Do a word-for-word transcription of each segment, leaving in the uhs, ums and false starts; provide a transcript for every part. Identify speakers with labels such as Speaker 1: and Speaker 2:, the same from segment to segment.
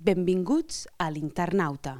Speaker 1: Benvinguts a l'Internauta.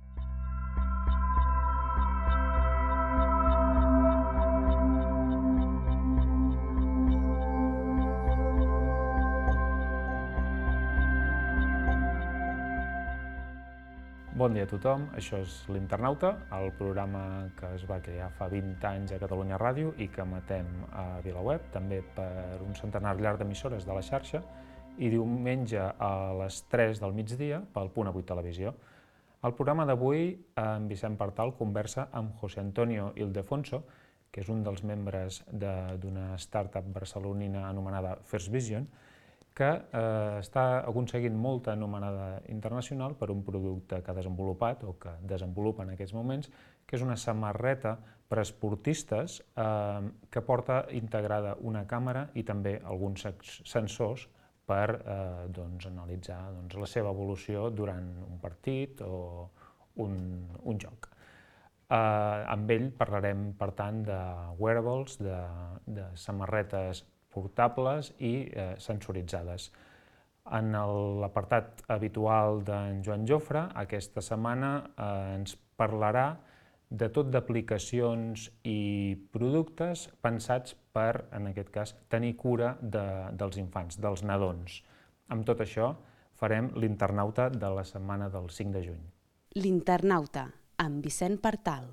Speaker 2: Bon dia a tothom, això és l'Internauta, el programa que es va crear fa vint anys a Catalunya Ràdio i que emetem a VilaWeb, també per un centenar llarg d'emissores de la xarxa, i diumenge a les tres del migdia pel Punt Avui Televisió. Al programa d'avui, en Vicent Partal conversa amb José Antonio Ildefonso, que és un dels membres d'una startup barcelonina anomenada First Vision, que eh, està aconseguint molta anomenada internacional per un producte que ha desenvolupat o que desenvolupa en aquests moments, que és una samarreta per a esportistes eh, que porta integrada una càmera i també alguns sensors per eh, doncs, analitzar doncs, la seva evolució durant un partit o un, un joc. Eh, amb ell parlarem, per tant, de wearables, de, de samarretes portables i eh, sensoritzades. En l'apartat habitual d'en Joan Jofre, aquesta setmana eh, ens parlarà de tot d'aplicacions i productes pensats per, en aquest cas, tenir cura de, dels infants, dels nadons. Amb tot això farem l'Internauta de la setmana del cinc de juny.
Speaker 1: L'Internauta, amb Vicent Partal.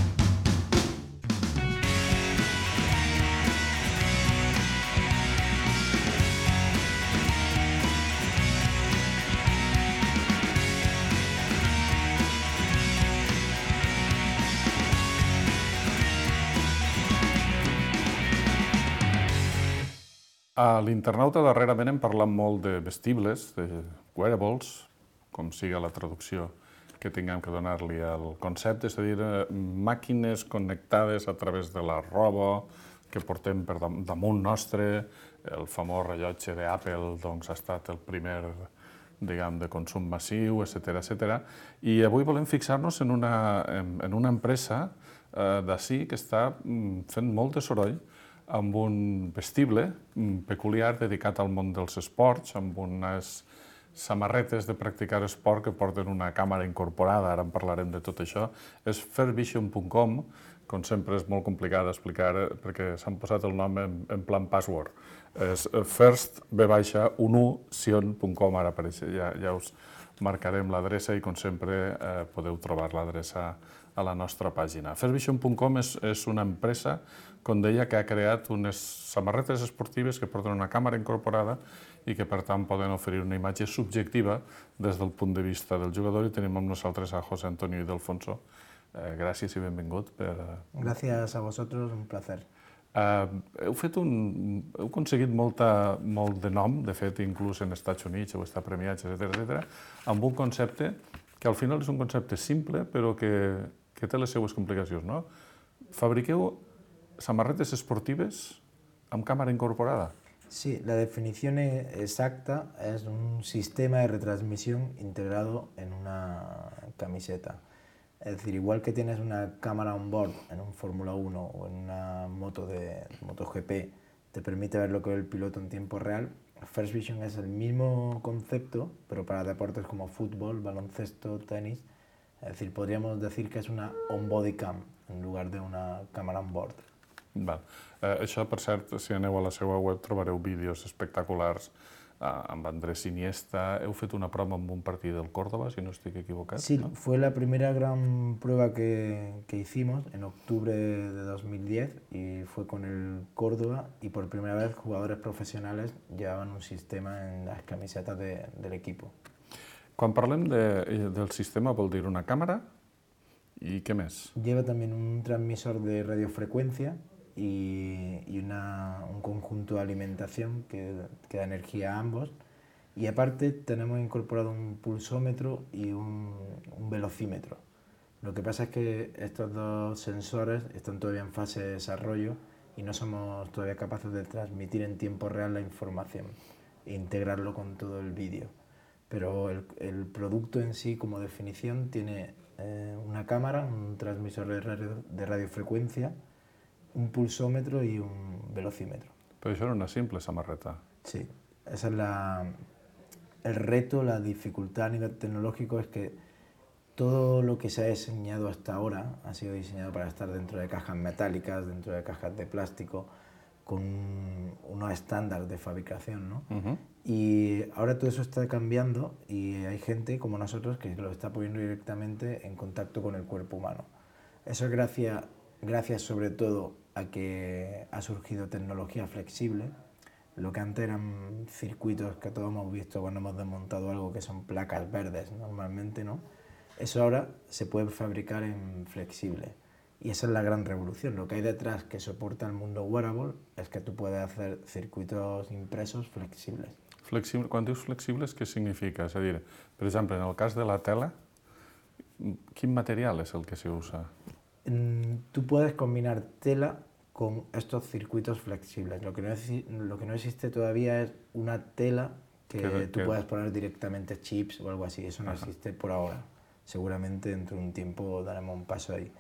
Speaker 3: A l'Internauta darrerament hem parlat molt de vestibles, de wearables, com siga la traducció que tinguem que donar-li al concepte, és a dir, màquines connectades a través de la roba que portem per damunt nostre. El famós rellotge d'Apple doncs, ha estat el primer diguem, de consum massiu, etcètera, etcètera. I avui volem fixar-nos en una, en, en una empresa eh, d'ací que està fent molt de soroll amb un vestible peculiar dedicat al món dels esports, amb unes samarretes de practicar esport que porten una càmera incorporada, ara en parlarem de tot això. És first vision punt com, com sempre és molt complicat d'explicar perquè s'han posat el nom en, en plan password. És first ve baixa sion punt com, ara apareix, ja, ja us marcarem l'adreça i com sempre eh, podeu trobar l'adreça a la nostra pàgina. first vision punt com és, és una empresa, com deia, que ha creat unes samarretes esportives que porten una càmera incorporada i que, per tant, poden oferir una imatge subjectiva des del punt de vista del jugador. I tenim amb nosaltres a José Antonio Ildefonso. Eh, gràcies i benvingut. Per...
Speaker 4: Gràcies a vosaltres, un placer.
Speaker 3: Eh, heu fet un... heu aconseguit molta, molt de nom, de fet, inclús en Estats Units, heu estat premiats, etcètera, etcètera, amb un concepte que al final és un concepte simple, però que, que té les seues complicacions, no? Fabriqueu samarretes esportives amb càmera incorporada.
Speaker 4: Sí, la definición exacta es un sistema de retransmisión integrado en una camiseta. Es decir, igual que tienes una cámara on board en un Fórmula uno o en una moto de MotoGP, te permite ver lo que ve el piloto en tiempo real. First Vision es el mismo concepto, pero para deportes como fútbol, baloncesto, tenis. Es decir, podríamos decir que es una on-body cam en lugar de una cámara on board.
Speaker 3: Val. Eh, això, per cert, si aneu a la seva web trobareu vídeos espectaculars eh, amb Andrés Iniesta. Heu fet una prova amb un partit del Córdoba, si no estic equivocat.
Speaker 4: Sí,
Speaker 3: ¿no?
Speaker 4: Fue la primera gran prueba que, que hicimos en octubre de dos mil diez y fue con el Córdoba y por primera vez jugadores profesionales llevaban un sistema en las camisetas de, del equipo.
Speaker 3: Quan parlem de, del sistema vol dir una càmera i què més?
Speaker 4: Lleva también un transmisor de radiofrecuencia y, y una, un conjunto de alimentación que, que da energía a ambos. Y aparte tenemos incorporado un pulsómetro y un, un velocímetro. Lo que pasa es que estos dos sensores están todavía en fase de desarrollo y no somos todavía capaces de transmitir en tiempo real la información e integrarlo con todo el vídeo. Pero el, el producto en sí, como definición, tiene eh, una cámara, un transmisor de, radio, de radiofrecuencia, un pulsómetro y un velocímetro.
Speaker 3: Però això era una simple samarreta.
Speaker 4: Sí, esa es la, el reto, la dificultad a nivel tecnológico es que todo lo que se ha diseñado hasta ahora ha sido diseñado para estar dentro de cajas metálicas, dentro de cajas de plástico, con unos estándares de fabricación, ¿no? Uh-huh. Y ahora todo eso está cambiando y hay gente como nosotros que lo está poniendo directamente en contacto con el cuerpo humano. Eso es gracias, gracias sobre todo a que ha surgido tecnología flexible. Lo que antes eran circuitos que todos hemos visto cuando hemos desmontado algo, que son placas verdes normalmente, ¿no? Eso ahora se puede fabricar en flexible. Y esa es la gran revolución. Lo que hay detrás que soporta el mundo wearable es que tú puedes hacer circuitos impresos flexibles.
Speaker 3: Flexible, quan dius flexibles, què significa? És a dir, per exemple, en el cas de la tela, quin material és el que se usa?
Speaker 4: Tú puedes combinar tela con estos circuitos flexibles. Lo que no, es, lo que no existe todavía es una tela que ¿Qué, tú qué? puedas poner directamente chips o algo así. Eso no Ajá. existe por ahora. Seguramente dentro de un tiempo daremos un paso ahí.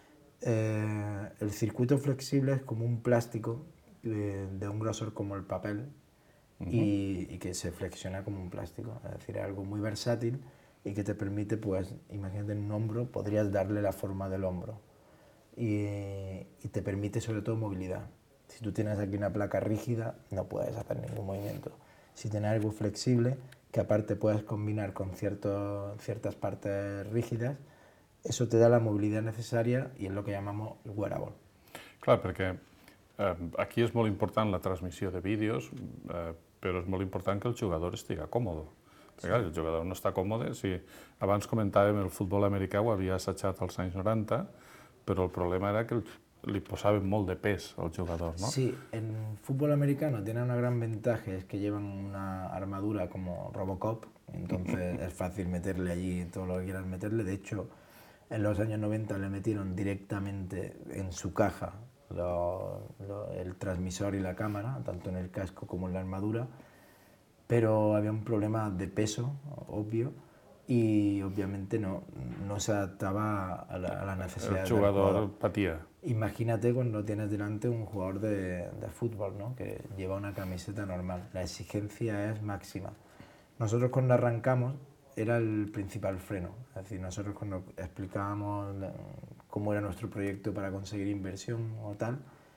Speaker 4: Eh, el circuito flexible es como un plástico de, de un grosor como el papel uh-huh. y, y que se flexiona como un plástico. Es decir, es algo muy versátil y que te permite, pues, imagínate en un hombro, podrías darle la forma del hombro. Y, y te permite sobre todo movilidad. Si tú tienes aquí una placa rígida, no puedes hacer ningún movimiento. Si tienes algo flexible, que aparte puedes combinar con cierto, ciertas partes rígidas, eso te da la movilidad necesaria i és el que llamamos el wearable.
Speaker 3: Clar, perquè eh, aquí és molt important la transmissió de vídeos, eh, però és molt important que el jugador estigui còmode. Perquè, clar, el jugador no està còmode. Si abans comentàvem el futbol americà ho havia assajat als anys noranta, però el problema era que li posaven molt de pes al jugador, ¿no?
Speaker 4: Sí, en fútbol americano tiene una gran ventaja, es que llevan una armadura como Robocop, entonces es fácil meterle allí todo lo que quieras meterle. De hecho, en los años noventa le metieron directamente en su caja lo, lo, el transmisor y la cámara, tanto en el casco como en la armadura, pero había un problema de peso, obvio, y obviamente no, no se adaptaba a la, a la necesidad
Speaker 3: del jugador. El jugador patía.
Speaker 4: Imagínate cuando tienes delante un jugador de, de fútbol, ¿no? Que lleva una camiseta normal, la exigencia es máxima. Nosotros cuando arrancamos era el principal freno, es decir, nosotros cuando explicábamos cómo era nuestro proyecto para conseguir inversión o tal,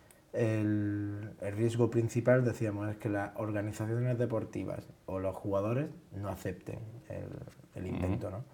Speaker 4: el, el riesgo principal, decíamos, es que las organizaciones deportivas o los jugadores no acepten el, el invento, ¿no?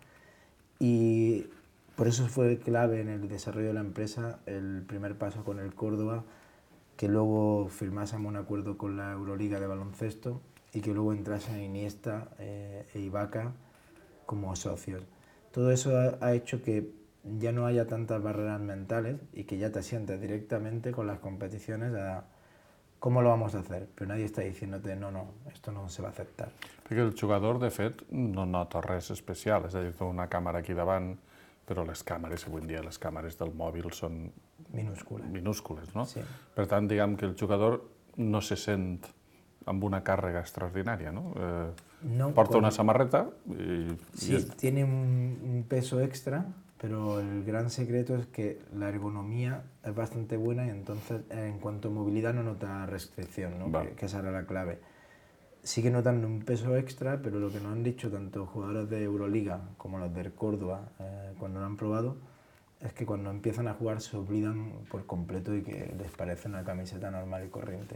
Speaker 4: Y por eso fue clave en el desarrollo de la empresa el primer paso con el Córdoba, que luego firmásemos un acuerdo con la Euroliga de baloncesto y que luego entrasen Iniesta eh, e Ibaka como socios. Todo eso ha, ha hecho que ya no haya tantas barreras mentales y que ya te sientes directamente con las competiciones a cómo lo vamos a hacer, però nadie està diciéndote no, no, esto no se va a aceptar.
Speaker 3: Perquè el jugador, de fet, no nota res especial, és a dir, té una càmera aquí davant, però les càmeres, avui en dia, les càmeres del mòbil són
Speaker 4: minúscules,
Speaker 3: minúscules no?
Speaker 4: Sí.
Speaker 3: Per tant, diguem que el jugador no se sent amb una càrrega extraordinària, no? Eh,
Speaker 4: no
Speaker 3: porta
Speaker 4: cuando...
Speaker 3: una samarreta y...
Speaker 4: Sí, y es... tiene un, un peso extra, pero el gran secreto es que la ergonomía es bastante buena y entonces en cuanto a movilidad no nota restricción, ¿no? Que, que esa era la clave. Sigue notando un peso extra, pero lo que nos han dicho tanto jugadores de Euroliga como los del Córdoba eh, cuando lo han probado es que cuando empiezan a jugar se olvidan por completo y que les parece una camiseta normal y corriente.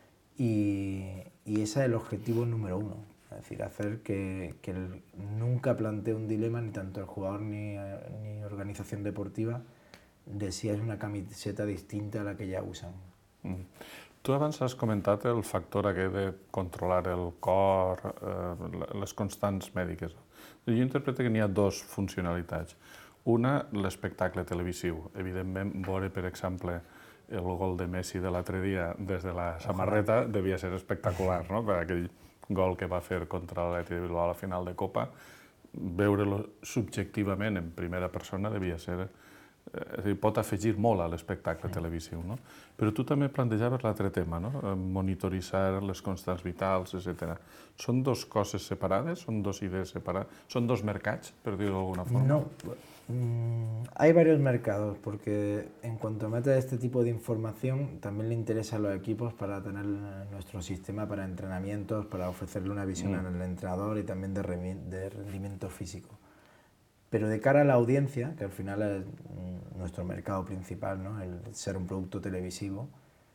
Speaker 4: Y, y ese es el objetivo número uno, es decir, hacer que, que el, nunca plantee un dilema ni tanto el jugador ni, ni organización deportiva de si és una camiseta distinta a la que ja usen.
Speaker 3: Mm. Tu abans has comentat el factor aquest de controlar el cor, eh, les constants mèdiques. Jo interpreto que n'hi ha dues funcionalitats. Una, l'espectacle televisiu. Evidentment, veure, per exemple, el gol de Messi de l'altre dia des de la samarreta devia ser espectacular, no? Per aquell gol que va fer contra l'Atlètic de Bilbao a la final de Copa, veure-lo subjectivament en primera persona devia ser... És a dir, pot afegir molt a l'espectacle televisiu, no? Però tu també plantejaves l'altre tema, no? Monitoritzar les constants vitals, etcètera. Són dues coses separades? Són dues idees separades? Són dos mercats, per dir-ho d'alguna forma?
Speaker 4: No, Mm, hay varios mercados, porque en cuanto metes este tipo de información, también le interesa a los equipos para tener nuestro sistema para entrenamientos, para ofrecerle una visión
Speaker 3: Mm.
Speaker 4: al entrenador y también de, remi- de rendimiento físico. Pero de cara a la audiencia, que al final es mm, nuestro mercado principal, ¿no? El ser un producto televisivo,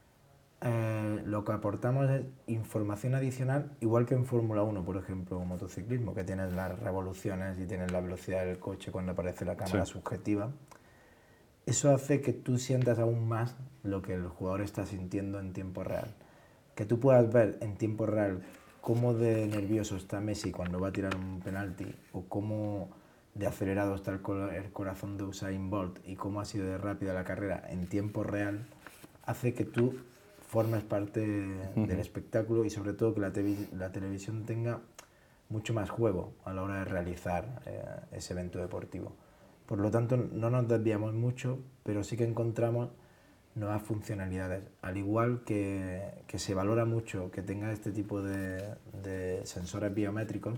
Speaker 4: eh, lo que aportamos es información adicional, igual que en Fórmula uno, por ejemplo, o motociclismo, que tienes las revoluciones y tienes la velocidad del coche cuando aparece la cámara
Speaker 3: Sí.
Speaker 4: subjetiva. Eso hace que tú sientas aún más lo que el jugador está sintiendo en tiempo real. Que tú puedas ver en tiempo real cómo de nervioso está Messi cuando va a tirar un penalti, o cómo de acelerado está el, co- el corazón de Usain Bolt y cómo ha sido de rápida la carrera en tiempo real, hace que tú formes parte del espectáculo y sobre todo que la, tevi- la televisión tenga mucho más juego a la hora de realizar eh, ese evento deportivo. Por lo tanto, no nos desviamos mucho, pero sí que encontramos nuevas funcionalidades. Al igual que, que se valora mucho que tenga este tipo de, de sensores biométricos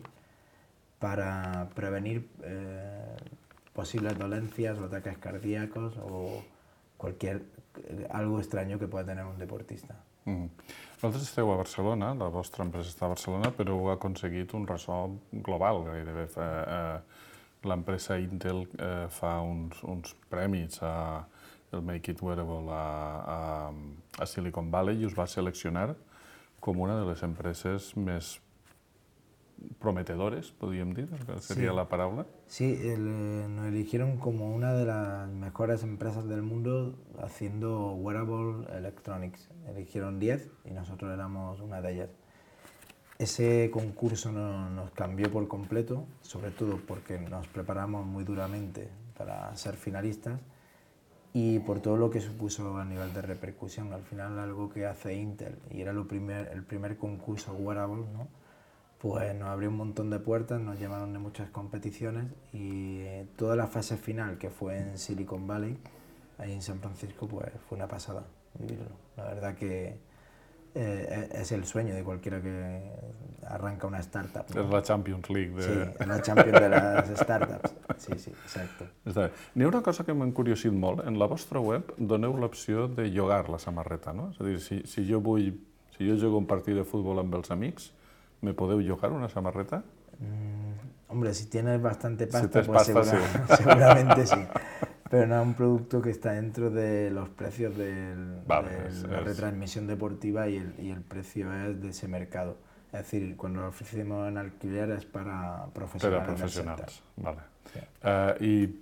Speaker 4: para prevenir eh, posibles dolencias o ataques cardíacos o cualquier eh, algo extraño que pueda tener un deportista.
Speaker 3: Mm. Vosaltres esteu a Barcelona, la vostra empresa està a Barcelona, però heu aconseguit un ressò global gairebé. Eh, eh, L'empresa Intel eh, fa uns, uns prèmits a el Make It Wearable a, a, a Silicon Valley i us va seleccionar com una de les empreses més prometedores, podríem dir, que seria
Speaker 4: Sí.
Speaker 3: la paraula.
Speaker 4: Sí, el, eh, nos eligieron como una de las mejores empresas del mundo haciendo wearable electronics. Eligieron diez y nosotros éramos una de ellas. Ese concurso no- nos cambió por completo, sobre todo porque nos preparamos muy duramente para ser finalistas y por todo lo que supuso a nivel de repercusión. Al final, algo que hace Intel, y era lo primer, el primer concurso wearable, ¿no? Pues nos abrió un montón de puertas, nos llamaron de muchas competiciones y eh, toda la fase final, que fue en Silicon Valley, ahí en San Francisco, pues fue una pasada vivirlo. La verdad que eh, es el sueño de cualquiera que arranca una startup, ¿no?
Speaker 3: És la Champions League. De...
Speaker 4: Sí, es la Champions de las startups. Sí, sí, exacto.
Speaker 3: Està bé. N'hi ha una cosa que m'ha encuriosit molt. En la vostra web doneu l'opció de llogar la samarreta, no? És a dir, si, si jo vull, si jo jugo un partit de futbol amb els amics, me podeu llogar una samarreta?
Speaker 4: Mm, hombre, si tienes bastante pasta,
Speaker 3: Si tienes
Speaker 4: pues
Speaker 3: pasta,
Speaker 4: segura- seguramente sí. Pero no es un producto que está dentro de los precios del-
Speaker 3: Vale,
Speaker 4: de
Speaker 3: es-
Speaker 4: la
Speaker 3: es-
Speaker 4: retransmisión deportiva y el, y el precio es de ese mercado. Es decir, cuando lo ofrecemos en alquiler es para
Speaker 3: Per
Speaker 4: profesionales.
Speaker 3: a
Speaker 4: del
Speaker 3: professionals. Vale.
Speaker 4: Sí.
Speaker 3: Uh,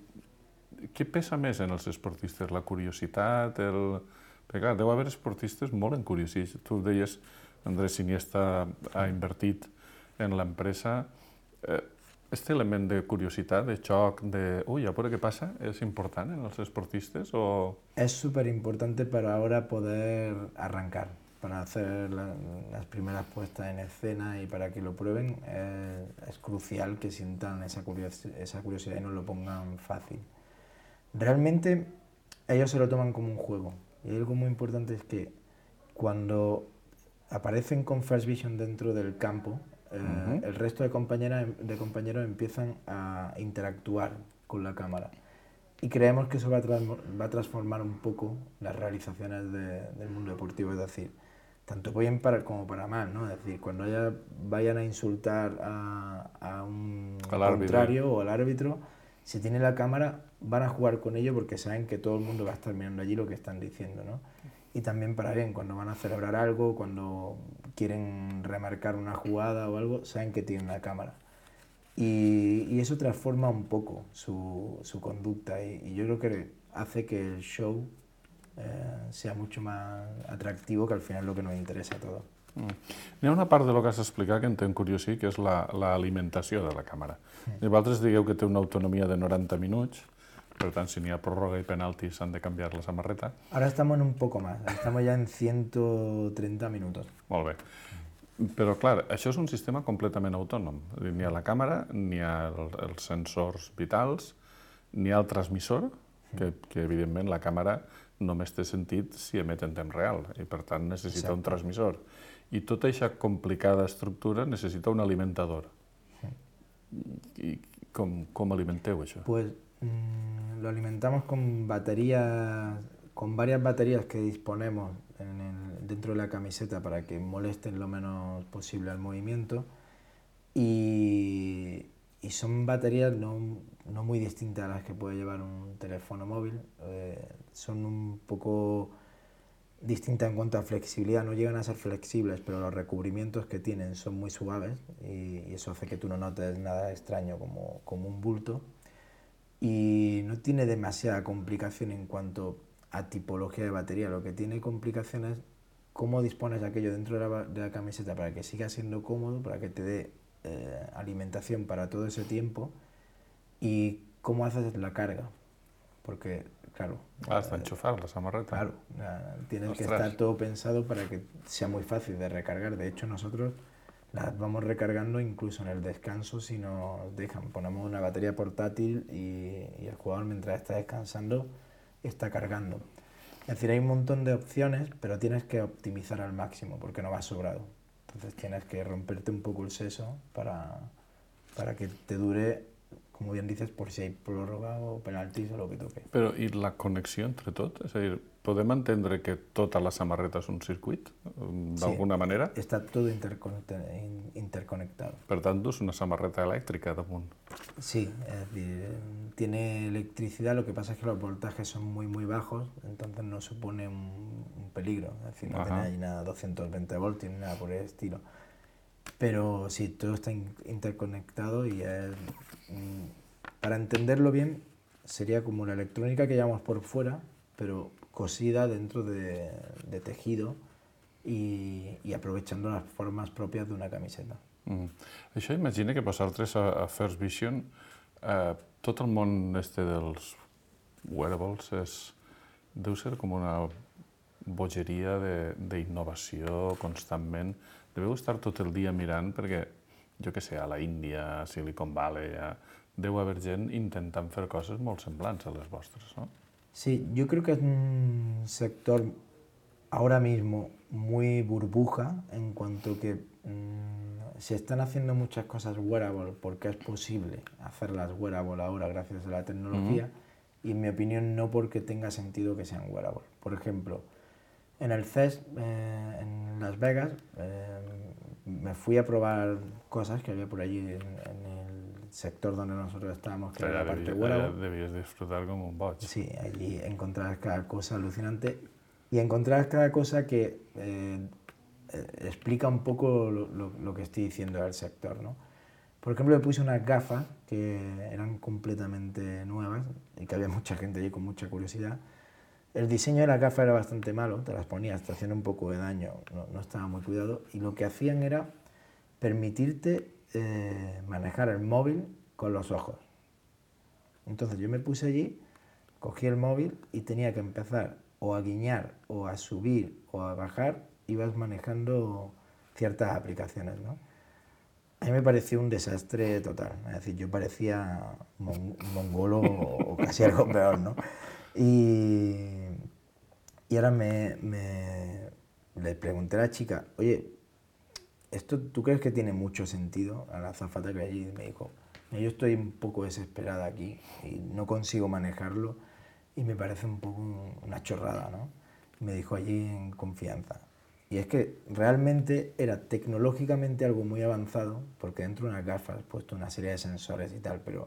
Speaker 3: I què pesa més en els esportistes? La curiositat? El... Perquè clar, deu haver esportistes molt encuriosits. Tu deies, Andrés Iniesta ha invertit en l'empresa. Eh, Este element de curiositat, de xoc, de ui, a veure què passa, és important en els esportistes o...
Speaker 4: Es súper importante para ahora poder arrancar, para hacer la- las primeras puestas en escena y para que lo prueben. eh, es crucial que sientan esa, curios- esa curiosidad y nos lo pongan fácil. Realmente ellos se lo toman como un juego. Y algo muy importante es que cuando aparecen con Flash Vision dentro del campo, eh,
Speaker 3: Ujú.
Speaker 4: el resto de, compañeras, de compañeros empiezan a interactuar con la cámara. Y creemos que eso va a, transmo- va a transformar un poco las realizaciones de- del mundo deportivo, es decir, tanto bien para como para mal, ¿no? Es decir, cuando haya- vayan a insultar a, a un
Speaker 3: Al árbitro.
Speaker 4: contrario o al árbitro, si tiene la cámara, van a jugar con ello porque saben que todo el mundo va a estar mirando allí lo que están diciendo, ¿no? Y también para bien, cuando van a celebrar algo, cuando quieren remarcar una jugada o algo, saben que tienen la cámara. Y, y eso transforma un poco su, su conducta y, y yo creo que hace que el show eh, sea mucho más atractivo, que al final es lo que nos interesa a todos.
Speaker 3: Mm. N'hi ha una part de lo que has explicat que em té encuriosit, que és la- l'alimentació de la càmera. I vosaltres digueu que té una autonomia de noranta minuts, per tant, si n'hi ha pròrroga i penaltis s'han de canviar la samarreta.
Speaker 4: Ahora estamos en un poco más, estamos ya en ciento treinta minutos.
Speaker 3: Molt bé. Però, clar, això és un sistema completament autònom. És a dir, n'hi ha la càmera, n'hi ha el, els sensors vitals, n'hi ha el transmissor, que, que evidentment la càmera només té sentit si emet en temps real i per tant necessita
Speaker 4: Exacte.
Speaker 3: un transmissor. I tota aquesta complicada estructura necessita un alimentador. I com, com alimenteu això?
Speaker 4: Pues mmm, lo alimentamos con baterías, con varias baterías que disponemos en el, dentro de la camiseta para que molesten lo menos posible al movimiento. Y, y son baterías no, no muy distintas a las que puede llevar un teléfono móvil. Eh, son un poco distintas en cuanto a flexibilidad, no llegan a ser flexibles, pero los recubrimientos que tienen son muy suaves y, y eso hace que tú no notes nada extraño como, como un bulto. Y no tiene demasiada complicación en cuanto a tipología de batería, lo que tiene complicación es cómo dispones aquello dentro de la, de la camiseta para que siga siendo cómodo, para que te dé eh, alimentación para todo ese tiempo y cómo haces la carga, porque claro...
Speaker 3: Ah, hasta enchufar la samarreta.
Speaker 4: Claro, tienes
Speaker 3: Ostras.
Speaker 4: que estar todo pensado para que sea muy fácil de recargar. De hecho, nosotros las vamos recargando incluso en el descanso si nos dejan. Ponemos una batería portátil y, y el jugador mientras está descansando está cargando. Es decir, hay un montón de opciones, pero tienes que optimizar al máximo porque no va sobrado. Entonces tienes que romperte un poco el seso para, para que te dure, como bien dices, por si hay pròrroga o penaltis o el que toque.
Speaker 3: Però i la connexió entre tot? És a dir, podem entendre que tota la samarreta és un circuit, d'alguna
Speaker 4: Sí,
Speaker 3: manera?
Speaker 4: está todo interconecta- in- interconectado.
Speaker 3: Per tant, dus una samarreta elèctrica damunt.
Speaker 4: Sí, es decir, tiene electricidad, lo que pasa es que los voltajes son muy muy bajos, entonces no supone un, un peligro, es decir, no
Speaker 3: Ajá.
Speaker 4: tiene ahí nada doscientos veinte voltios ni nada por el estilo. Pero sí, todo está in- interconectado y es, mm, para entenderlo bien sería como la electrónica que llevamos por fuera, pero cosida dentro de, de tejido y, y aprovechando las formas propias de una camiseta.
Speaker 3: Mm. Això imagina que vosaltres a, a First Vision, eh, tot el món este dels wearables és, deu ser com una bogeria de- d'innovació constantment. Deveu estar tot el dia mirant perquè, jo què sé, a la Índia, a Silicon Valley, a... deu haver gent intentant fer coses molt semblants a les vostres, no?
Speaker 4: Sí, yo creo que es un sector ahora mismo muy burbuja en cuanto que mm, se están haciendo muchas cosas wearable porque es posible hacerlas wearable ahora gracias a la tecnología y en mi opinión no porque tenga sentido que sean wearable. Por ejemplo, en el C E S eh, en Las Vegas eh, me fui a probar cosas que había por allí en, en el sector donde nosotros estábamos, que era
Speaker 3: Allà
Speaker 4: la parte
Speaker 3: devies,
Speaker 4: wearable.
Speaker 3: allà devies disfrutar com un boig.
Speaker 4: Sí, allí encontrarás cada cosa alucinante y encontrarás cada cosa que eh, eh, explica un poco lo, lo- lo que estoy diciendo del sector, ¿no? Por ejemplo, me puse unas gafas que eran completamente nuevas y que había mucha gente allí con mucha curiosidad. El diseño de las gafas era bastante malo, te las ponías, te hacían un poco de daño, no, no estaba muy cuidado y lo que hacían era permitirte eh, manejar el móvil con los ojos. Entonces yo me puse allí, cogí el móvil y tenía que empezar o a guiñar o a subir o a bajar, ibas manejando ciertas aplicaciones, ¿no? A mí me pareció un desastre total, es decir, yo parecía mon- mongolo o, o casi algo peor, ¿no? Y, y ahora me, me- le pregunté a la chica, oye, ¿esto tú crees que tiene mucho sentido? A la azafata que hay allí me dijo, "Mira, yo estoy un poco desesperada aquí y no consigo manejarlo y me parece un poco un- una chorrada, ¿no?". Me dijo allí en confianza. Y es que realmente era tecnológicamente algo muy avanzado, porque dentro de unas gafas has puesto una serie de sensores y tal, pero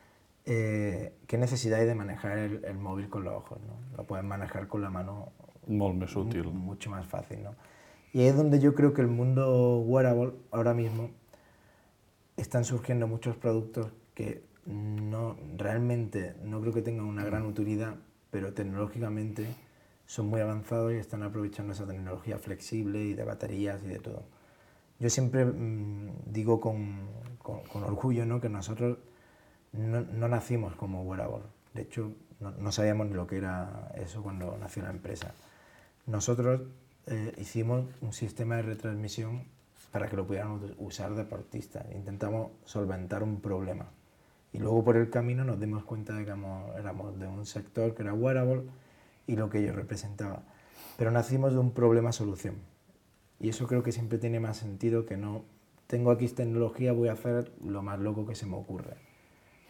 Speaker 4: eh, ¿qué necesidad hay de manejar el, el móvil con los ojos, ¿no? Lo puedes manejar con la mano
Speaker 3: Molt més útil.
Speaker 4: mu- mucho más fácil, ¿no? Y ahí es donde yo creo que el mundo wearable ahora mismo están surgiendo muchos productos que no realmente no creo que tengan una gran utilidad, pero tecnológicamente son muy avanzados y están aprovechando esa tecnología flexible y de baterías y de todo. Yo siempre mm, digo con, con- con orgullo, ¿no?, que nosotros no, no nacimos como wearable. De hecho, no, no sabíamos ni lo que era eso cuando nació la empresa. Nosotros eh, hicimos un sistema de retransmisión para que lo pudieran u- usar deportistas. Intentamos solventar un problema. Y luego por el camino nos dimos cuenta de que éramos, éramos de un sector que era wearable y lo que ello representaba. Pero nacimos de un problema-solución. Y eso creo que siempre tiene más sentido que no, tengo aquí tecnología, voy a hacer lo más loco que se me ocurre.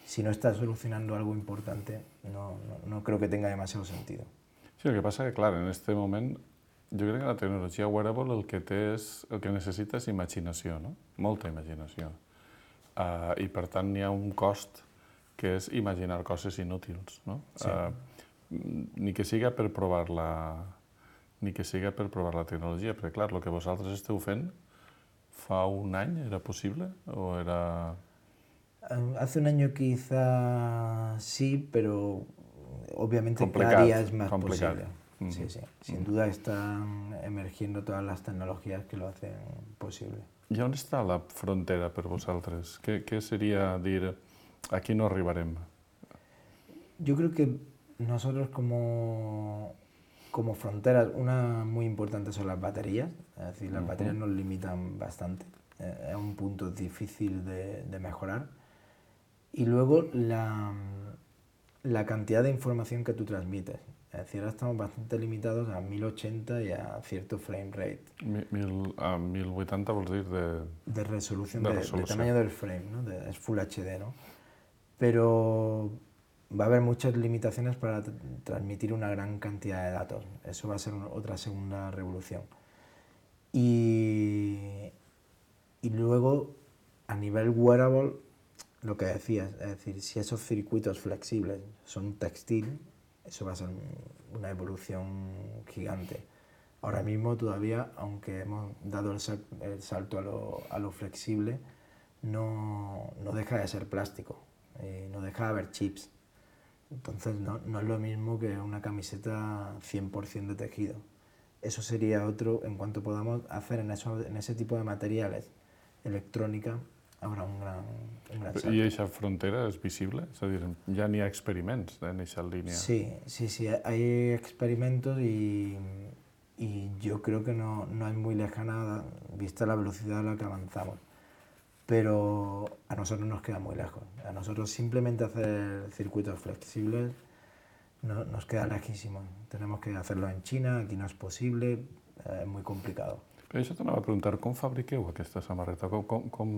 Speaker 4: si no está solucionando algo importante, no, no, no creo que tenga demasiado sentido.
Speaker 3: Sí, el que passa que, clar, en aquest moment, jo crec que la tecnologia wearable el que té és, el que necessita és imaginació, no? Molta imaginació. Uh, I per tant hi ha un cost que és imaginar coses inútils, no?
Speaker 4: Sí.
Speaker 3: Uh, ni que siga per provar la, ni que siga per provar la tecnologia, perquè clar, el que vosaltres esteu fent fa un any era possible o era...
Speaker 4: Hace un año quizá sí, pero obviamente
Speaker 3: Complicat,
Speaker 4: cada día es más
Speaker 3: complicat.
Speaker 4: posible.
Speaker 3: Mm-hmm.
Speaker 4: Sí, sí. Sin duda están emergiendo todas las tecnologías que lo hacen posible.
Speaker 3: I on està la frontera per vosaltres? Què, què seria dir, aquí no arribarem?
Speaker 4: Yo creo que nosotros como, como fronteras, una muy importante son las baterías, es decir, las
Speaker 3: Ujú.
Speaker 4: baterías nos limitan bastante, eh, es un punto difícil de, de mejorar. Y luego la, la cantidad de información que tú transmites, es decir, ahora estamos bastante limitados a mil ochenta y a cierto frame rate.
Speaker 3: Mi- Mil, a mil vuitanta vols dir de...
Speaker 4: De resolución,
Speaker 3: De
Speaker 4: de, de
Speaker 3: resolución.
Speaker 4: tamaño del frame, ¿no? De- es Full H D, ¿no? Pero va a haber muchas limitaciones para t- transmitir una gran cantidad de datos. Eso va a ser un- otra segunda revolución. Y, y luego, a nivel wearable, lo que decías, es decir, si esos circuitos flexibles son textil, eso va a ser un- una evolución gigante. Ahora mismo todavía, aunque hemos dado el, sal- el salto a lo, a lo flexible, no, no deja de ser plástico, eh, no deja de haber chips. Entonces no, no es lo mismo que una camiseta cien por ciento de tejido. Eso sería otro, en cuanto podamos hacer en, eso, en ese tipo de materiales, electrónica, habrá un gran, un gran salto.
Speaker 3: I aquesta frontera és visible? És a dir, ja n'hi ha experiments en aquesta línia.
Speaker 4: Sí, sí, sí, hay experimentos y, y yo creo que no, no es muy lejana vista la velocidad a la que avanzamos. Pero a nosotros nos queda muy lejos. A nosotros simplemente hacer circuitos flexibles no, nos queda lejísimo. Tenemos que hacerlo en China, aquí no es posible, eh, es muy complicado.
Speaker 3: Per això t'anava a preguntar, com fabriqueu aquesta samarreta? Com, com, com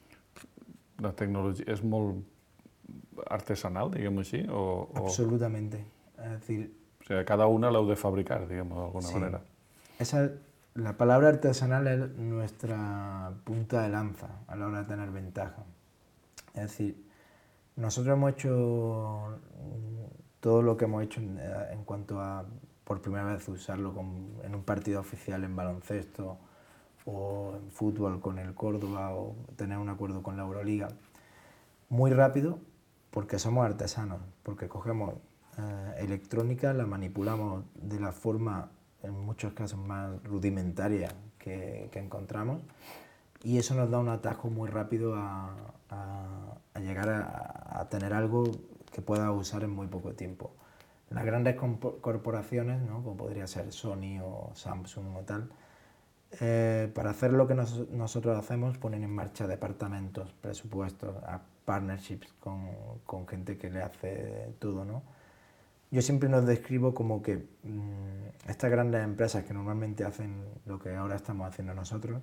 Speaker 3: la tecnologia és molt artesanal, diguem-ho així? O, o,
Speaker 4: Absolutamente. Es decir,
Speaker 3: o sigui, cada una l'heu de fabricar, diguem-ho d'alguna
Speaker 4: sí.
Speaker 3: manera.
Speaker 4: Esa, la palabra artesanal es nuestra punta de lanza a la hora de tener ventaja. Es decir, nosotros hemos hecho todo lo que hemos hecho en, en cuanto a, por primera vez, usarlo con, en un partido oficial en baloncesto o en fútbol con el Córdoba o tener un acuerdo con la Euroliga, muy rápido porque somos artesanos, porque cogemos eh, electrónica, la manipulamos de la forma, en muchos casos, más rudimentaria que, que encontramos, y eso nos da un atajo muy rápido a, a, a llegar a, a tener algo que pueda usar en muy poco tiempo. Las grandes corporaciones, ¿no? Como podría ser Sony o Samsung o tal, eh, para hacer lo que nos, nosotros hacemos ponen en marcha departamentos, presupuestos, a partnerships con, con gente que le hace todo, ¿no? Yo siempre nos describo como que mmm, estas grandes empresas que normalmente hacen lo que ahora estamos haciendo nosotros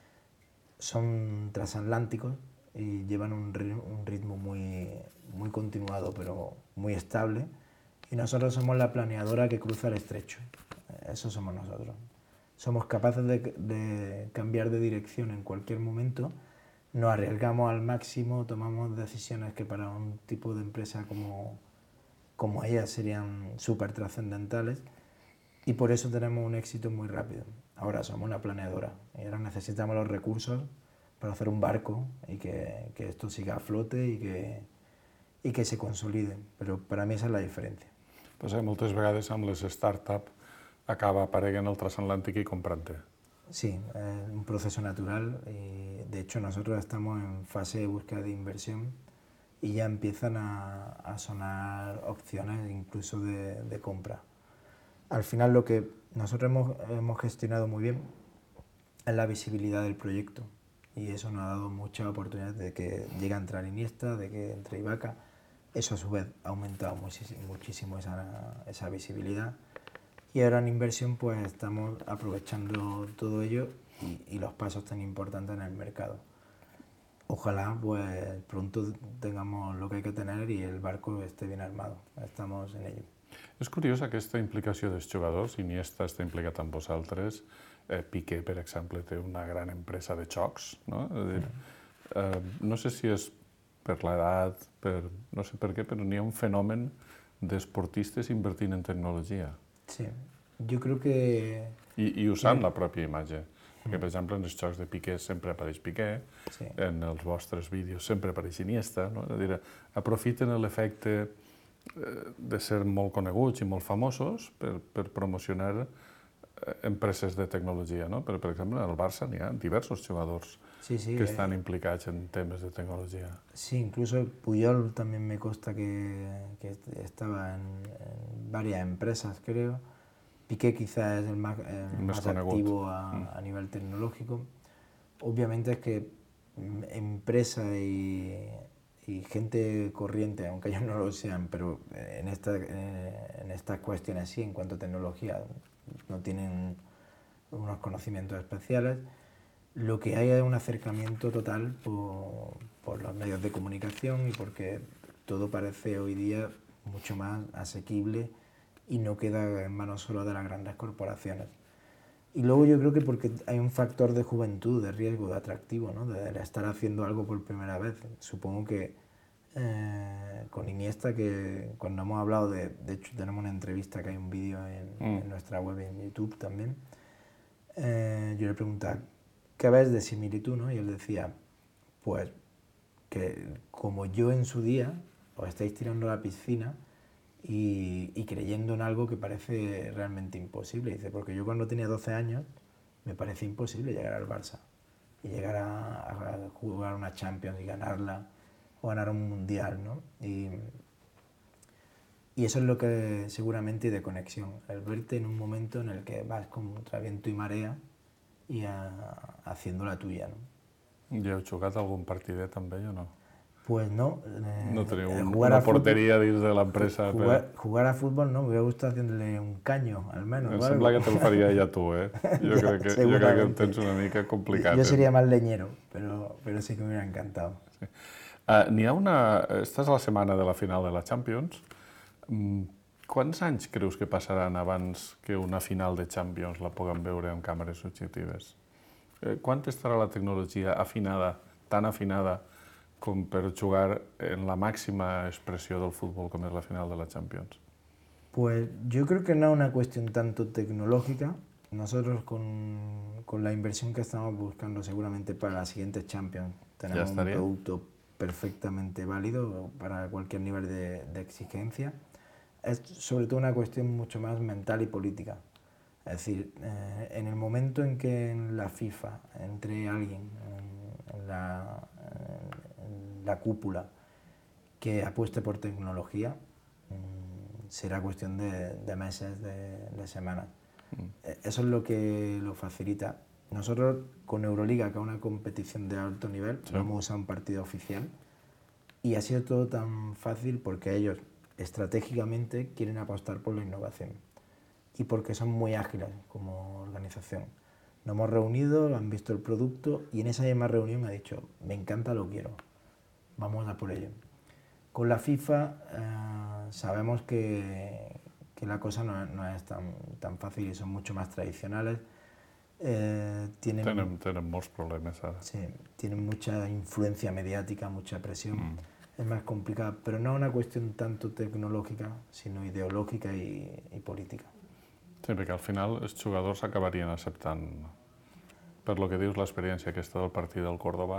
Speaker 4: son transatlánticos y llevan un ritmo, un ritmo muy, muy continuado pero muy estable, y nosotros somos la planeadora que cruza el estrecho. Eso somos nosotros. Somos capaces de, de cambiar de dirección en cualquier momento, nos arriesgamos al máximo, tomamos decisiones que para un tipo de empresa como, como ellas serían súper trascendentales, y por eso tenemos un éxito muy rápido. Ahora somos una planeadora y ahora necesitamos los recursos para hacer un barco y que, que esto siga a flote y que, y que se consolide, però per a mi esa és la diferència.
Speaker 3: Pues, eh, moltes vegades amb les startups acaba apareguent el transatlàntic i comprant-te.
Speaker 4: Sí, es un proceso natural y de hecho nosotros estamos en fase de búsqueda de inversión y ya empiezan a, a sonar opciones incluso de, de compra. Al final lo que nosotros hemos, hemos gestionado muy bien es la visibilidad del proyecto, y eso nos ha dado muchas oportunidades de que llegue a entrar Iniesta, de que entre Ibaka. Eso a su vez ha aumentado muchísimo, muchísimo esa, esa visibilidad, y ahora en inversión pues estamos aprovechando todo ello y, y los pasos tan importantes en el mercado. ojalá pues pronto tengamos lo que hay que tener i el barco esté bien armado. Estamos en ello.
Speaker 3: És curiós aquesta implicació dels jugadors. Iniesta està implicat amb vosaltres. Eh, Piqué, per exemple, té una gran empresa de xocs, no? És a dir, eh, no sé si és per l'edat, per, no sé per què, però n'hi ha un fenomen d'esportistes invertint en tecnologia.
Speaker 4: Sí, jo crec que...
Speaker 3: I, i usant la pròpia imatge. Perquè, per exemple, en els xocs de Piqué sempre apareix Piqué,
Speaker 4: Sí.
Speaker 3: en els vostres vídeos sempre apareix Iniesta, no? És a dir, aprofiten l'efecte eh, de ser molt coneguts i molt famosos per, per promocionar eh, empreses de tecnologia, no? Per, per exemple, al Barça n'hi ha diversos jugadors
Speaker 4: Sí, sí,
Speaker 3: que
Speaker 4: eh,
Speaker 3: estan implicats en temes de tecnologia.
Speaker 4: sí, incluso Puyol también me consta que, que estaba en, en varias empresas, creo. Piqué quizás es el más, el
Speaker 3: El más
Speaker 4: más
Speaker 3: conegut.
Speaker 4: activo a,
Speaker 3: Mm.
Speaker 4: a nivel tecnológico. Obviamente es que mm, empresa y, y gente corriente, aunque ellos no lo sean, pero en, esta, eh, en estas cuestiones sí, en cuanto a tecnología, no tienen unos conocimientos especiales. Lo que hay es un acercamiento total por, por los medios de comunicación y porque todo parece hoy día mucho más asequible y no queda en manos solo de las grandes corporaciones. Y luego yo creo que porque hay un factor de juventud, de riesgo, de atractivo, ¿no? De, de estar haciendo algo por primera vez. Supongo que eh, con Iniesta, que cuando hemos hablado de... De hecho, tenemos una entrevista que hay un vídeo en,
Speaker 3: Mm.
Speaker 4: en nuestra web, en YouTube también. Eh, yo le preguntaba, ¿qué ves de similitud, no? Y él decía, pues que como yo en su día os estáis tirando a la piscina y, y creyendo en algo que parece realmente imposible. Dice, porque yo cuando tenía doce años me parecía imposible llegar al Barça y llegar a, a jugar una Champions y ganarla o ganar un Mundial, ¿no? Y, y eso es lo que seguramente de conexión, el verte en un momento en el que vas contra viento y marea i a, haciendo la tuya, ¿no?
Speaker 3: I heu jugat algun partidet amb ell o no?
Speaker 4: Pues no. Eh,
Speaker 3: No teniu un,
Speaker 4: jugar
Speaker 3: una
Speaker 4: a fútbol-
Speaker 3: porteria dins de l'empresa?
Speaker 4: Jugar, jugar a fútbol no, me hubiera gustado haciéndole un caño, al menos.
Speaker 3: Em
Speaker 4: o
Speaker 3: sembla
Speaker 4: algo.
Speaker 3: que te'l faria ja tu, eh? Jo,
Speaker 4: Ja,
Speaker 3: crec que, jo crec que el
Speaker 4: seguramente.
Speaker 3: tens una mica complicat.
Speaker 4: Yo
Speaker 3: eh?
Speaker 4: sería más leñero, pero, pero sí que me hubiera encantado.
Speaker 3: Uh, N'hi ha una... Esta és la setmana de la final de la Champions. Mm, quants anys creus que passaran abans que una final de Champions la puguem veure amb càmeres subjectives? Eh, quan estarà la tecnologia afinada, tan afinada, com per jugar en la màxima expressió del futbol com és la final de la Champions?
Speaker 4: Pues yo creo que no es una cuestión tanto tecnológica. Nosotros con, con la inversión que estamos buscando seguramente para la siguiente Champions tenemos un
Speaker 3: estaría.
Speaker 4: producto perfectamente válido para cualquier nivel de, de exigencia. Es sobre todo una cuestión mucho más mental y política. Es decir, eh, en el momento en que en la FIFA entre alguien en, en, la, en la cúpula que apueste por tecnología, mmm, será cuestión de, de meses, de, de semanas. Mm. Eso es lo que lo facilita. Nosotros con Euroliga, que es una competición de alto nivel, sí. no hemos usado un partido oficial y ha sido todo tan fácil porque ellos estratégicamente quieren apostar por la innovación y porque son muy ágiles como organización. Nos hemos reunido, han visto el producto y en esa misma reunión me ha dicho, me encanta, lo quiero, vamos a por ello. Con la FIFA eh, sabemos que, que la cosa no, no es tan, tan fácil y son mucho más tradicionales. Eh, tienen,
Speaker 3: tenen, tenen molts problemes ara.
Speaker 4: Sí, tienen mucha influencia mediática, mucha presión. Mm. Es más complicada, pero no es una cuestión tanto tecnológica, sino ideológica y, y política.
Speaker 3: Sí, perquè al final els jugadors acabarien acceptant, per lo que dius, l'experiència aquesta del partit del Córdoba,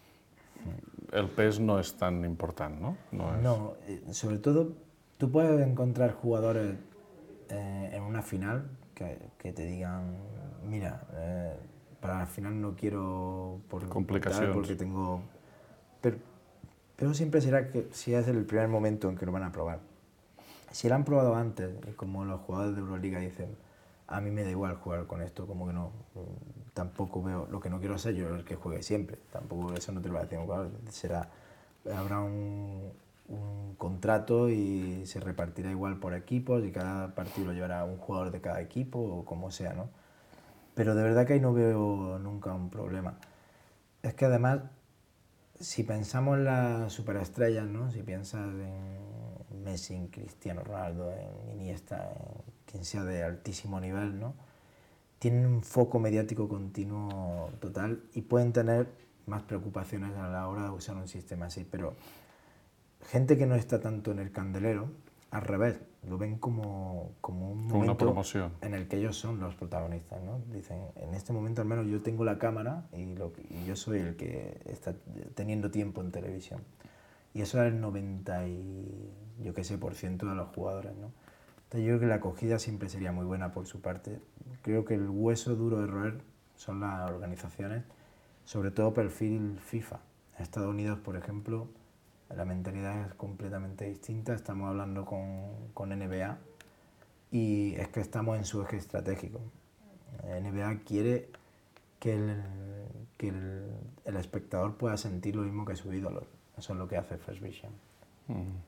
Speaker 3: el pes no es tan important, ¿no? No, es...
Speaker 4: no eh, sobre todo, tú puedes encontrar jugadores eh, en una final que, que te digan, mira, eh, para la final no quiero por
Speaker 3: complicaciones
Speaker 4: porque tengo... Pero, pero siempre será que si es el primer momento en que lo van a probar. Si lo han probado antes, y como los jugadores de Euroliga dicen, a mí me da igual jugar con esto, como que no, tampoco veo, lo que no quiero ser yo el que juegue siempre, tampoco eso no te lo voy a decir, claro, será, habrá un, un contrato y se repartirá igual por equipos y cada partido lo llevará un jugador de cada equipo o como sea, ¿no? Pero de verdad que ahí no veo nunca un problema. Es que además si pensamos en las superestrellas, ¿no? Si piensas en Messi, en Cristiano Ronaldo, en Iniesta, en quien sea de altísimo nivel, ¿no? Tienen un foco mediático continuo total y pueden tener más preocupaciones a la hora de usar un sistema así, pero gente que no está tanto en el candelero, al revés, lo ven como, como un
Speaker 3: Como una
Speaker 4: momento
Speaker 3: promoción.
Speaker 4: en el que ellos son los protagonistas, ¿no? Dicen, en este momento al menos yo tengo la cámara y, lo, y yo soy el que está teniendo tiempo en televisión. Y eso es el noventa y, yo qué sé, por ciento de los jugadores, ¿no? Entonces yo creo que la acogida siempre sería muy buena por su parte. Creo que el hueso duro de roer son las organizaciones, sobre todo perfil FIFA. En Estados Unidos, por ejemplo, la mentalidad es completamente distinta. Estamos hablando con, con N B A y es que estamos en su eje estratégico. N B A quiere que el, que el, el espectador pueda sentir lo mismo que su ídolo. Eso es lo que hace First Vision.
Speaker 3: Mm.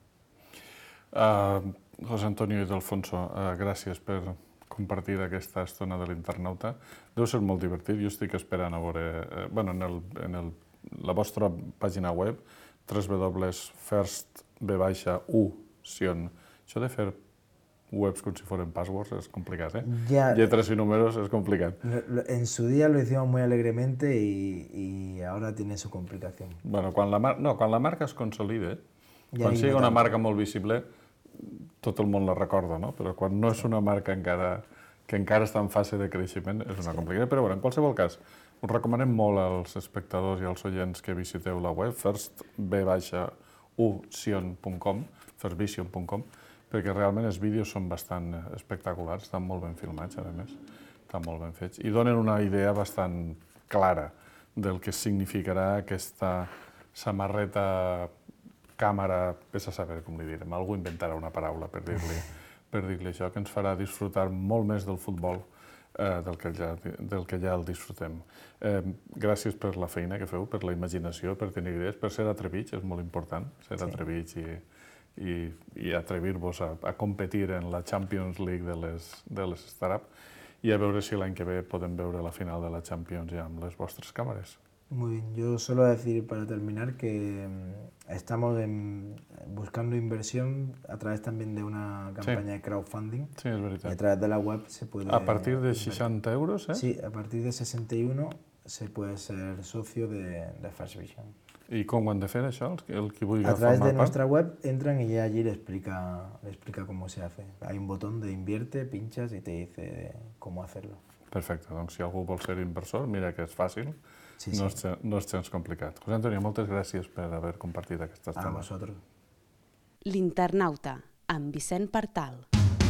Speaker 3: Uh, José Antonio i Delfonso, uh, gràcies per compartir aquesta estona de l'internauta. Deu ser molt divertit, jo estic esperant a veure... Uh, bueno, en, el, en el, la vostra pàgina web, w w w punt first b u sion. Això de fer webs com si fueran passwords es complicat, eh?
Speaker 4: Ya,
Speaker 3: Lletres y números es complicat.
Speaker 4: en su día lo hicimos muy alegremente y, y ahora tiene su complicación.
Speaker 3: Bueno, quan la, mar... no, quan la marca es consolida,
Speaker 4: Ja
Speaker 3: quan
Speaker 4: ni
Speaker 3: sigui
Speaker 4: no
Speaker 3: una
Speaker 4: tant.
Speaker 3: marca molt visible, tot el món la recorda, no? Però quan no és una marca encara, que encara està en fase de creixement, és una complicació. Però bueno, en qualsevol cas, us recomanem molt als espectadors i als oients que visiteu la web first b u sion punt com, first vision punt com, perquè realment els vídeos són bastant espectaculars, estan molt ben filmats, a més, estan molt ben fets, i donen una idea bastant clara del que significarà aquesta samarreta càmera, vés a saber com li direm, algú inventarà una paraula per dir-li per dir-li això, que ens farà disfrutar molt més del futbol eh, del, que ja, del que ja el disfrutem. Eh, gràcies per la feina que feu, per la imaginació, per tenir idees, per ser atrevits, és molt important, ser
Speaker 4: Sí.
Speaker 3: atrevits i, i, i atrevir-vos a, a competir en la Champions League de les, de les startups i a veure si l'any que ve podem veure la final de la Champions ja amb les vostres càmeres.
Speaker 4: Muy bien, yo solo decir para terminar que mm, estamos en- buscando inversión a través también de una campaña de crowdfunding
Speaker 3: Sí, és
Speaker 4: y a
Speaker 3: veritat.
Speaker 4: través de la web se puede...
Speaker 3: A partir de
Speaker 4: invertir.
Speaker 3: seixanta euros, eh?
Speaker 4: Sí, a partir de sesenta y uno se puede ser socio de, de First Vision.
Speaker 3: I com ho han de fer, això, el, el qui vulgui
Speaker 4: A través
Speaker 3: formar
Speaker 4: de
Speaker 3: part?
Speaker 4: nuestra web entran y ya allí le explica, le explica cómo se hace. Hay un botón de invierte, pinchas y te dice cómo hacerlo.
Speaker 3: Perfecte, doncs si algú vol ser inversor, mira que és fàcil,
Speaker 4: Sí,
Speaker 3: no,
Speaker 4: sí.
Speaker 3: és, no és gens complicat. José Antonio, moltes gràcies per haver compartit aquesta
Speaker 4: A
Speaker 3: estona.
Speaker 4: vosotros.
Speaker 1: L'Internauta, amb Vicent Partal.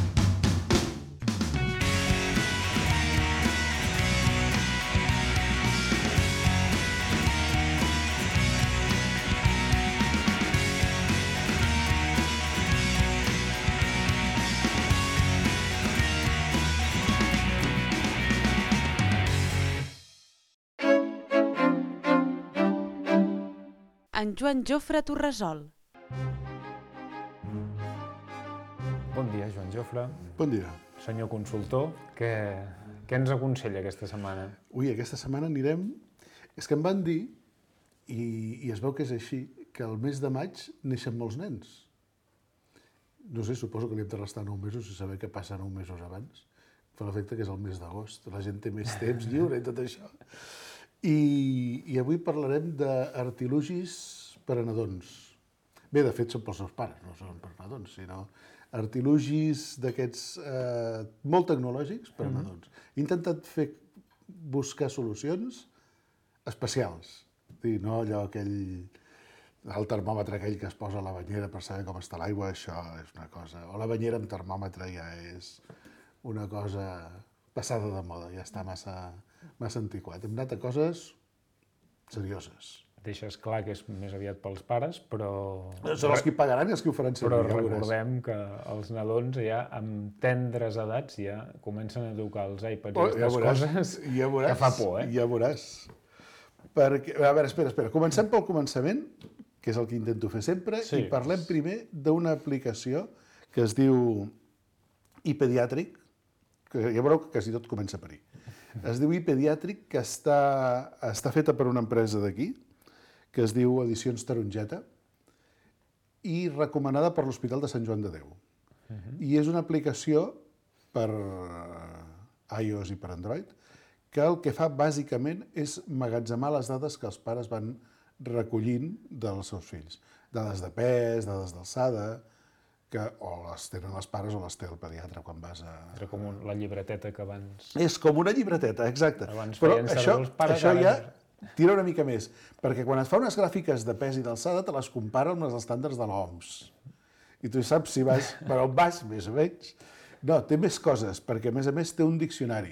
Speaker 1: En Joan Jofre Torresol.
Speaker 2: Bon dia, Joan Jofre.
Speaker 5: Bon dia.
Speaker 2: Senyor consultor, què, què ens aconsella aquesta setmana?
Speaker 5: Ui, aquesta setmana anirem... És que em van dir, i, i es veu que és així, que el mes de maig neixen molts nens. No sé, suposo que li hem de restar nou mesos i saber què passa nou mesos abans. Fa l'efecte que és el mes d'agost. La gent té més temps lliure i tot això. I, i avui parlarem d'artilugis per a nadons. Bé, de fet, són pels seus pares, no són per nadons, sinó artilugis d'aquests eh, molt tecnològics per a nadons. He intentat fer, buscar solucions especials. Dir, no allò aquell... El termòmetre aquell que es posa a la banyera per saber com està l'aigua, això és una cosa... O la banyera amb termòmetre ja és una cosa passada de moda, ja està massa, massa antiquat. Hem anat a coses serioses.
Speaker 2: Deixes clar que és més aviat pels pares, però...
Speaker 5: Són els que hi pagaran i els que ho faran servir.
Speaker 2: Però
Speaker 5: ja veuràs.
Speaker 2: recordem que els nadons ja amb tendres edats ja comencen a tocar els iPads
Speaker 5: Oh,
Speaker 2: i
Speaker 5: ja
Speaker 2: aquestes
Speaker 5: veuràs,
Speaker 2: coses
Speaker 5: ja veuràs,
Speaker 2: que fa por, eh?
Speaker 5: Ja veuràs. Perquè, a veure, espera, espera. Comencem pel començament, que és el que intento fer sempre,
Speaker 2: Sí.
Speaker 5: i parlem primer d'una aplicació que es diu iPediatric, que ja veureu que quasi tot comença per I. Es diu iPediatric, que està, està feta per una empresa d'aquí, que es diu Edicions Tarongeta i recomanada per l'Hospital de Sant Joan de Déu. I és una aplicació per iOS i per Android que el que fa bàsicament és emmagatzemar les dades que els pares van recollint dels seus fills. Dades de pes, dades d'alçada, que o les tenen els pares o les té el pediatre quan vas a...
Speaker 2: Era com un, la llibreteta que abans...
Speaker 5: És com una llibreteta, exacte.
Speaker 2: Abans
Speaker 5: Però
Speaker 2: feien servir
Speaker 5: això,
Speaker 2: els pares,
Speaker 5: això
Speaker 2: ara
Speaker 5: ja
Speaker 2: no.
Speaker 5: tira una mica més, perquè quan et fa unes gràfiques de pes i d'alçada te les compara amb els estàndards de l'O M S. I tu saps si vas per on vas, més o menys. No, té més coses, perquè a més a més té un diccionari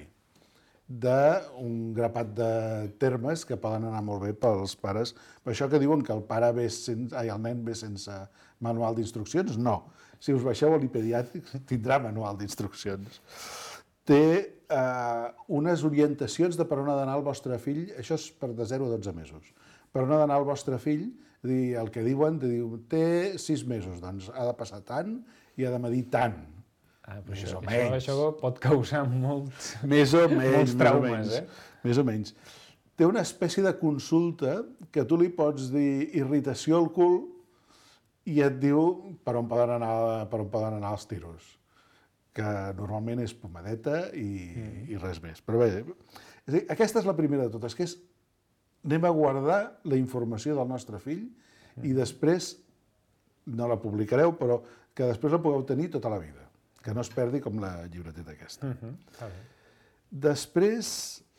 Speaker 5: d'un grapat de termes que poden anar molt bé pels pares. Per això que diuen que el pare ve sense, ai, el nen ve sense manual d'instruccions, no. Si us baixeu a l'Ipediàtric tindrà manual d'instruccions. Té eh, unes orientacions de per on ha d'anar el vostre fill, això és per de zero a dotze mesos. Per on ha d'anar el vostre fill, dir, el que diuen, diu, té sis mesos, doncs ha de passar tant i ha de medir tant.
Speaker 2: Ah, però
Speaker 5: Més
Speaker 2: això,
Speaker 5: o
Speaker 2: això,
Speaker 5: menys.
Speaker 2: això pot causar molts,
Speaker 5: Més o menys,
Speaker 2: molts traumes,
Speaker 5: més o menys,
Speaker 2: eh?
Speaker 5: Més o menys. Té una espècie de consulta que tu li pots dir irritació al cul i et diu per on poden anar, per on poden anar els tiros, que normalment és pomadeta i, mm. i res més. Però bé, és a dir, aquesta és la primera de totes, que és anem a guardar la informació del nostre fill mm. i després, no la publicareu, però que després la pugueu tenir tota la vida, que no es perdi com la llibreteta aquesta.
Speaker 2: Uh -huh.
Speaker 5: Després,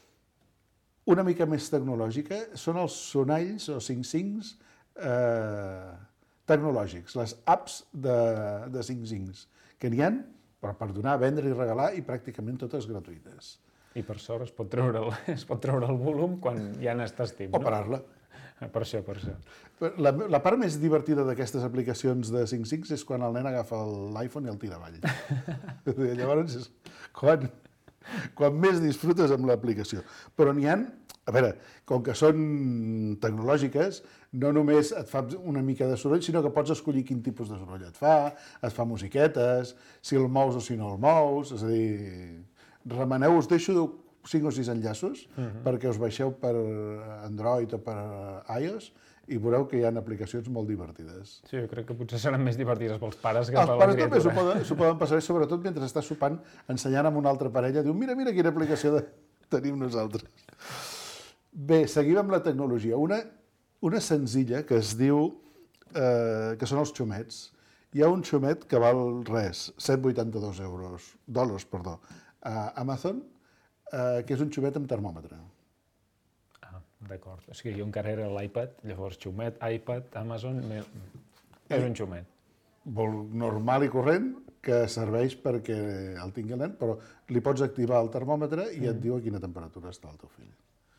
Speaker 5: una mica més tecnològica, són els sonalls o cinc-cincs eh, tecnològics, les apps de, de cinc-cincs, que n'hi ha, però per donar, vendre i regalar, i pràcticament totes gratuïtes.
Speaker 2: I per sort es pot treure el, es pot treure el volum quan ja n'estàs tip,
Speaker 5: O
Speaker 2: no?
Speaker 5: parar-la.
Speaker 2: Per això, per això.
Speaker 5: La, la part més divertida d'aquestes aplicacions de cinc-cincs és quan el nen agafa l'iPhone i el tira avall. Llavors és quan, quan més disfrutes amb l'aplicació. Però n'hi ha, a veure, com que són tecnològiques, no només et fa una mica de soroll, sinó que pots escollir quin tipus de soroll et fa, et fa musiquetes, si el mous o si no el mous, és a dir, remeneu, us deixo cinc o sis enllaços uh -huh. perquè us baixeu per Android o per iOS i veureu que hi ha aplicacions molt divertides.
Speaker 2: Sí, jo crec que potser seran més divertides pels pares que
Speaker 5: Els
Speaker 2: per la
Speaker 5: pares també s'ho
Speaker 2: criatura.
Speaker 5: poden, s'ho poden passar, sobretot mentre està sopant, ensenyant amb una altra parella, diu, mira, mira quina aplicació de... tenim nosaltres. Bé, seguim amb la tecnologia. Una, una senzilla que es diu, eh, que són els xumets. Hi ha un xumet que val res, set coma vuitanta-dos euros, dòlars, perdó, a Amazon, eh, que és un xumet amb termòmetre.
Speaker 2: Ah, d'acord. O sigui, jo encara era l'iPad, llavors xumet, iPad, Amazon, és un xumet.
Speaker 5: Molt normal i corrent, que serveix perquè el tingui el nen, però li pots activar el termòmetre i et diu a quina temperatura està el teu fill.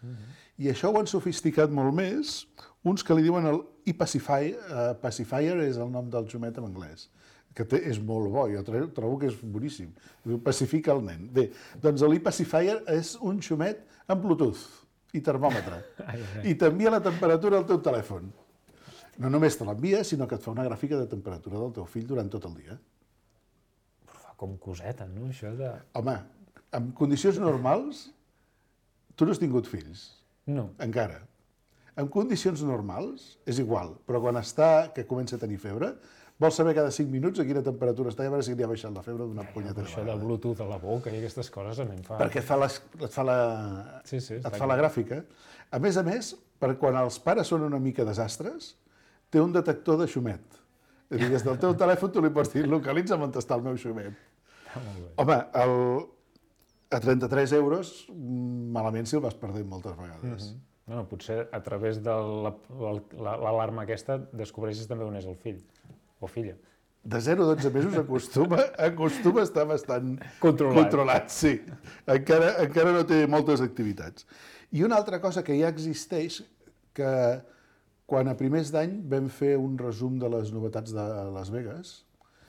Speaker 5: I això ho han sofisticat molt més, uns que li diuen el e-pacifier, uh, pacifier és el nom del xumet en anglès, que té, és molt bo, jo trobo que és boníssim. Diu, pacifica el nen. Bé, doncs l'e-pacifier és un xumet amb Bluetooth i termòmetre.
Speaker 2: Ai, ai.
Speaker 5: I t'envia la temperatura al teu telèfon. No només te l'envia, sinó que et fa una gràfica de temperatura del teu fill durant tot el dia.
Speaker 2: Però fa com coseta, no? Això de...
Speaker 5: Home, en condicions normals, tu no has tingut fills,
Speaker 2: No.
Speaker 5: encara. En condicions normals és igual, però quan està, que comença a tenir febre, vols saber cada cinc minuts a quina temperatura està i a veure si li ha baixat la febre d'una punyetera
Speaker 2: Això del
Speaker 5: vegada.
Speaker 2: Bluetooth a la boca i aquestes coses a mi em fa...
Speaker 5: Perquè et fa, les, et fa, la,
Speaker 2: Sí, sí,
Speaker 5: et
Speaker 2: està
Speaker 5: fa la
Speaker 2: clar.
Speaker 5: gràfica. A més a més, per quan els pares són una mica desastres, té un detector de xumet. És a dir, des del teu telèfon tu li pots dir localitza'm on està el meu xumet.
Speaker 2: Està molt bé.
Speaker 5: Home, el, a trenta-tres euros, malament si el vas perdent moltes vegades.
Speaker 2: Mhm. Bueno, potser a través de la- la- l'alarma aquesta descobreixes també on és el fill o filla.
Speaker 5: De zero a dotze mesos acostuma, acostuma a estar bastant
Speaker 2: Controlat.
Speaker 5: controlat, sí. Encara, encara no té moltes activitats. I una altra cosa que ja existeix, que quan a primers d'any vam fer un resum de les novetats de Las Vegas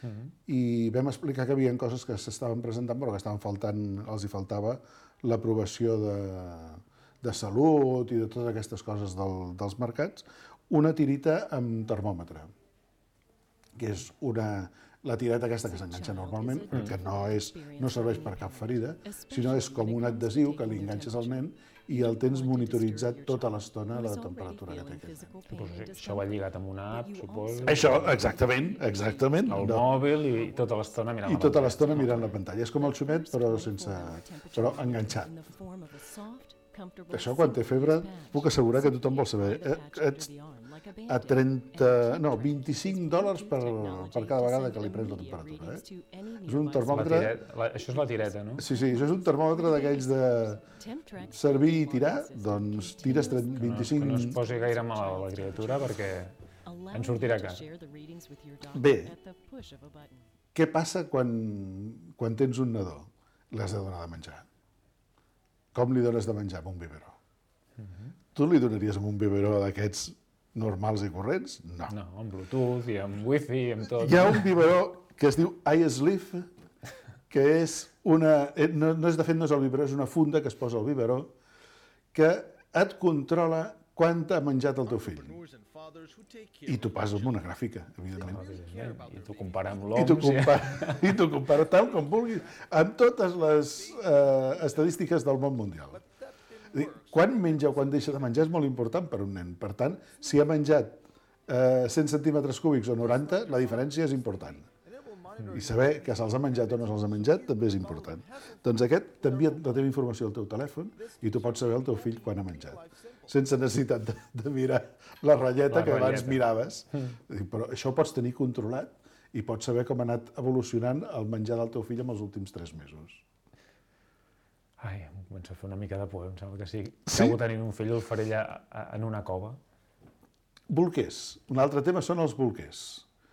Speaker 5: i vam explicar que hi havia coses que s'estaven presentant però que estaven faltant, els hi faltava l'aprovació de, de salut i de totes aquestes coses del, dels mercats, una tirita amb termòmetre, que és una la tireta aquesta que s'enganxa normalment, que no, és, no serveix per cap ferida, sinó és com un adhesiu que li enganxes al nen i el tens monitoritzat tota l'estona la temperatura que té aquest nen.
Speaker 2: Pues això va lligat amb una app, suposo.
Speaker 5: Això, exactament, exactament.
Speaker 2: El
Speaker 5: no.
Speaker 2: mòbil i tota l'estona mirant
Speaker 5: I
Speaker 2: la
Speaker 5: tota
Speaker 2: pantalla.
Speaker 5: l'estona mirant la pantalla. És com el xumet, però sense... però enganxat. Això, quan té febre, puc assegurar que tothom vol saber. Ets a trenta... no, vint-i-cinc dòlars per, per cada vegada que li prens la temperatura. Eh? És un
Speaker 2: La
Speaker 5: termòmetre...
Speaker 2: tireta, la, això és la tireta, no?
Speaker 5: Sí, sí, això és un termòmetre d'aquells de servir i tirar, doncs tires
Speaker 2: Que no,
Speaker 5: vint-i-cinc...
Speaker 2: que no es posi gaire malalt la criatura perquè en sortirà car.
Speaker 5: Bé, què passa quan, quan tens un nadó? L'has de donar de menjar. Com li dones de menjar amb un biberó? Tu li donaries amb un biberó d'aquests normals i corrents? No.
Speaker 2: No, amb Bluetooth i amb Wi-Fi i amb tot.
Speaker 5: Hi ha un biberó que es diu iSleep, que és una... No, no és, de fet, no és el biberó, és una funda que es posa al biberó, que et controla quant ha menjat el teu fill. I t'ho passa amb una gràfica, evidentment.
Speaker 2: I t'ho compara amb
Speaker 5: I t'ho
Speaker 2: l'O M S.
Speaker 5: compara, i t'ho compara tal com vulguis, amb totes les eh, estadístiques del món mundial. Dir, quan menja o quan deixa de menjar és molt important per un nen. Per tant, si ha menjat eh, cent centímetres cúbics o noranta, la diferència és important. I saber que se'ls ha menjat o no se'ls ha menjat també és important. Doncs aquest t'envia la teva informació al teu telèfon i tu pots saber el teu fill quan ha menjat, sense necessitat de, de mirar la ratlleta
Speaker 2: La
Speaker 5: que abans
Speaker 2: ratlleta.
Speaker 5: miraves. Però això ho pots tenir controlat i pots saber com ha anat evolucionant el menjar del teu fill en els últims tres mesos.
Speaker 2: Ai, em comença a fer una mica de por, em sembla que sí.
Speaker 5: Sí?
Speaker 2: Acabo tenint un fill al farell a- a- en una cova.
Speaker 5: Bolquers. Un altre tema són els bolquers.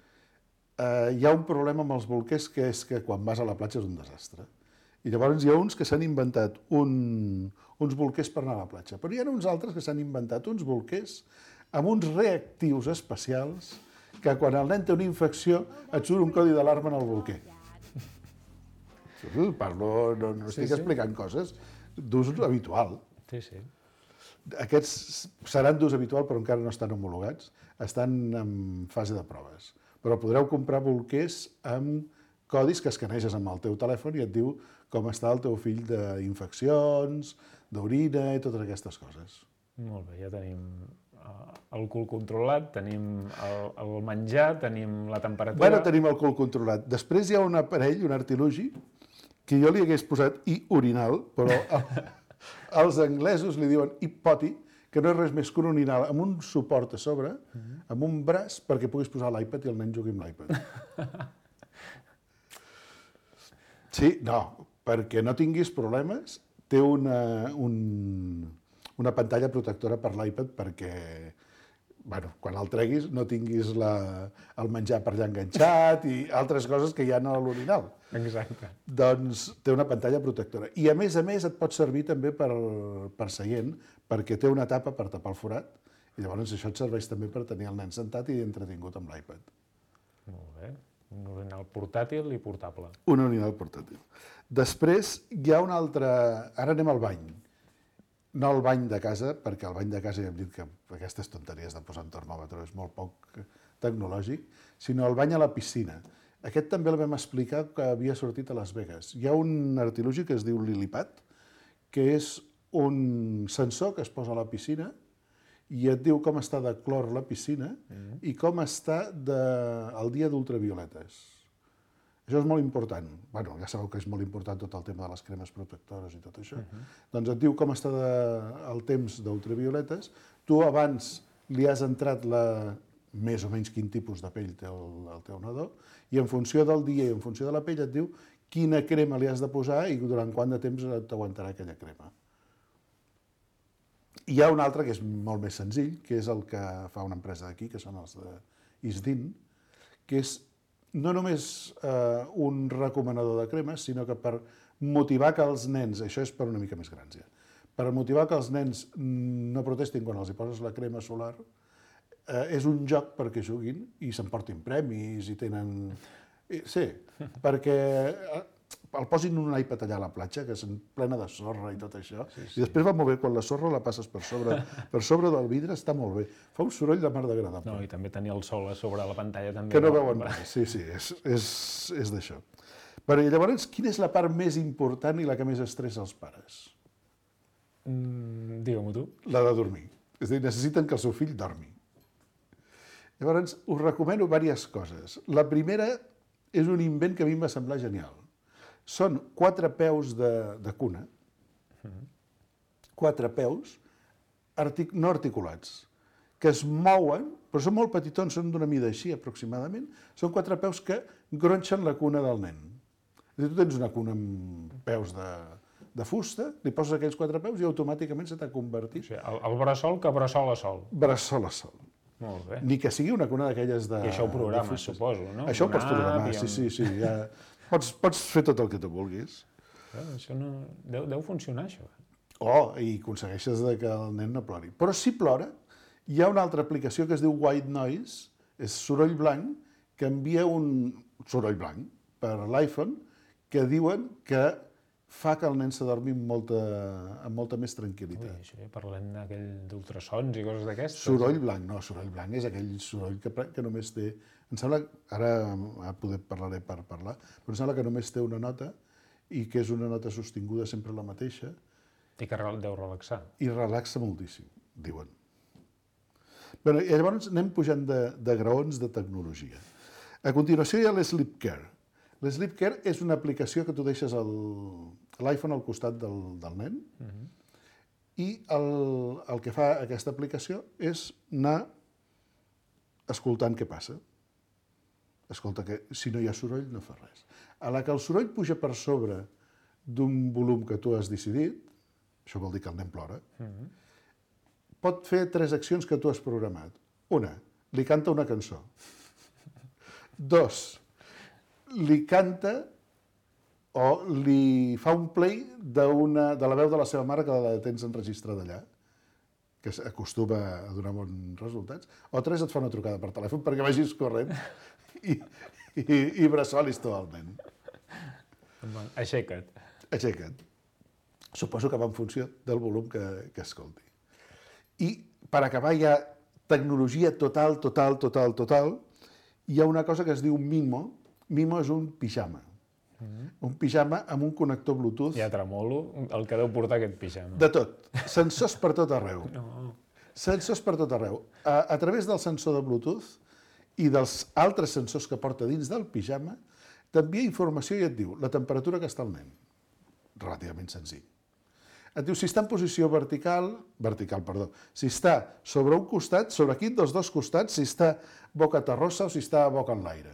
Speaker 5: Uh, hi ha un problema amb els bolquers que és que quan vas a la platja és un desastre. I llavors hi ha uns que s'han inventat un, uns bolquers per anar a la platja, però hi ha uns altres que s'han inventat uns bolquers amb uns reactius especials que quan el nen té una infecció et surt un codi d'alarma en el bolquer. Parlo, no, no estic
Speaker 2: sí.
Speaker 5: explicant coses d'ús habitual.
Speaker 2: Sí, sí.
Speaker 5: Aquests seran d'ús habitual però encara no estan homologats, estan en fase de proves. Però podreu comprar bolquers amb codis que escaneges amb el teu telèfon i et diu com està el teu fill d'infeccions, d'orina i totes aquestes coses.
Speaker 2: Molt bé, ja tenim eh, el cul controlat, tenim el, el menjar, tenim la temperatura...
Speaker 5: Bueno, tenim el cul controlat. Després hi ha un aparell, un artilugi, que jo li hagués posat i urinal, però els anglesos li diuen hipoti, que no és res més que un urinal amb un suport a sobre, amb un braç, perquè puguis posar l'iPad i el nen jugui amb l'iPad. Sí, no, perquè no tinguis problemes, té una, un, una pantalla protectora per l'iPad perquè, bueno, quan el treguis no tinguis la, el menjar per allà enganxat i altres coses que hi ha a l'orinal.
Speaker 2: Exacte.
Speaker 5: Doncs té una pantalla protectora. I a més a més et pot servir també per, per seient, perquè té una tapa per tapar el forat, i llavors això et serveix també per tenir el nen sentat i entretingut amb l'iPad.
Speaker 2: Molt bé. Un orinal portàtil i portable.
Speaker 5: Un orinal portàtil. Després hi ha un altre... Ara anem al bany. No al bany de casa, perquè al bany de casa ja hem dit que aquestes tonteries de posar un termòmetre és molt poc tecnològic, sinó al bany a la piscina. Aquest també el vam explicar que havia sortit a Las Vegas. Hi ha un artilugi que es diu LilyPad, que és un sensor que es posa a la piscina i et diu com està de clor la piscina mm. i com està de, el dia d'ultravioletes. Això és molt important. Bueno, ja sabeu que és molt important tot el tema de les cremes protectores i tot això. Uh-huh. Doncs et diu com està de, el temps d'ultravioletes. Tu abans li has entrat la, més o menys quin tipus de pell té el, el teu nadó, i en funció del dia i en funció de la pell et diu quina crema li has de posar i durant quant de temps t'aguantarà aquella crema. Hi ha un altre que és molt més senzill, que és el que fa una empresa d'aquí, que són els d'Isdin, que és no només eh, un recomanador de cremes, sinó que per motivar que els nens, això és per una mica més grans ja, per motivar que els nens no protestin quan els hi poses la crema solar, eh, és un joc perquè juguin i s'emportin premis i tenen... Sí, perquè el posin un iPad allà a la platja, que és plena de sorra i tot això, sí, sí. I després va molt bé, quan la sorra la passes per sobre, per sobre del vidre, està molt bé. Fa un soroll de mar d'agradable.
Speaker 2: No, i també tenir el sol a sobre la pantalla també.
Speaker 5: Que no veuen res, sí, sí, és, és, és d'això. Però i llavors, quina és la part més important i la que més estressa els pares?
Speaker 2: Mm, digue-m'ho tu.
Speaker 5: La de dormir. És a dir, necessiten que el seu fill dormi. Llavors, us recomano diverses coses. La primera és un invent que a mi em va semblar genial. Són quatre peus de, de cuna, quatre peus artic, no articulats, que es mouen, però són molt petitons, són d'una mida així aproximadament, són quatre peus que gronxen la cuna del nen. És a dir, tu tens una cuna amb peus de, de fusta, li poses aquells quatre peus i automàticament se t'ha convertit.
Speaker 2: O sigui, el, el bressol que bressol a sol.
Speaker 5: Bressol a sol.
Speaker 2: Molt bé.
Speaker 5: Ni que sigui una cuna d'aquelles de...
Speaker 2: I això ho programes, suposo, no?
Speaker 5: Això ho pots programar, sí, sí, sí. Ja... Pots, pots fer tot el que tu vulguis.
Speaker 2: Però això no... Deu, deu funcionar, això.
Speaker 5: Oh, i aconsegueixes que el nen no plori. Però si plora, hi ha una altra aplicació que es diu White Noise, és soroll blanc, que envia un soroll blanc per l'iPhone, que diuen que fa que el nen s'adormi amb molta, amb molta més tranquil·litat.
Speaker 2: Ui, això, parlem d'aquell d'ultrasons i coses d'aquestes.
Speaker 5: Soroll blanc, no, soroll blanc és aquell soroll que, que només té... Em sembla, ara poder parlaré per parlar, però em sembla que només té una nota i que és una nota sostinguda sempre la mateixa.
Speaker 2: I que deu relaxar.
Speaker 5: I relaxa moltíssim, diuen. Bé, i llavors anem pujant de, de graons de tecnologia. A continuació hi ha l'Sleep Care. L'Sleep Care és una aplicació que tu deixes l'iPhone al costat del, del nen uh-huh. i el, el que fa aquesta aplicació és anar escoltant què passa. Escolta, que si no hi ha soroll no fa res. A la que el soroll puja per sobre d'un volum que tu has decidit, això vol dir que el nen plora, uh-huh. pot fer tres accions que tu has programat. Una, li canta una cançó. Dos, li canta o li fa un play de, una, de la veu de la seva mare que la tens enregistrada allà, que acostuma a donar bons resultats. O tres, et fa una trucada per telèfon perquè vagis corrent i, i, i bressolis tot el nen.
Speaker 2: Aixeca't.
Speaker 5: Aixeca't. Suposo que va en funció del volum que, que escolti. I per acabar ja tecnologia total, total, total, total, hi ha una cosa que es diu Mimo. Mimo és un pijama. Mm-hmm. Un pijama amb un connector Bluetooth.
Speaker 2: Ja tremolo el que deu portar aquest pijama.
Speaker 5: De tot. Sensors per tot arreu.
Speaker 2: No.
Speaker 5: Sensors per tot arreu. A, a través del sensor de Bluetooth i dels altres sensors que porta dins del pijama, t'envia informació i et diu la temperatura que està el nen. Relativament senzill. Et diu si està en posició vertical, vertical, perdó, si està sobre un costat, sobre quin dels dos costats, si està boca terrossa o si està boca en l'aire.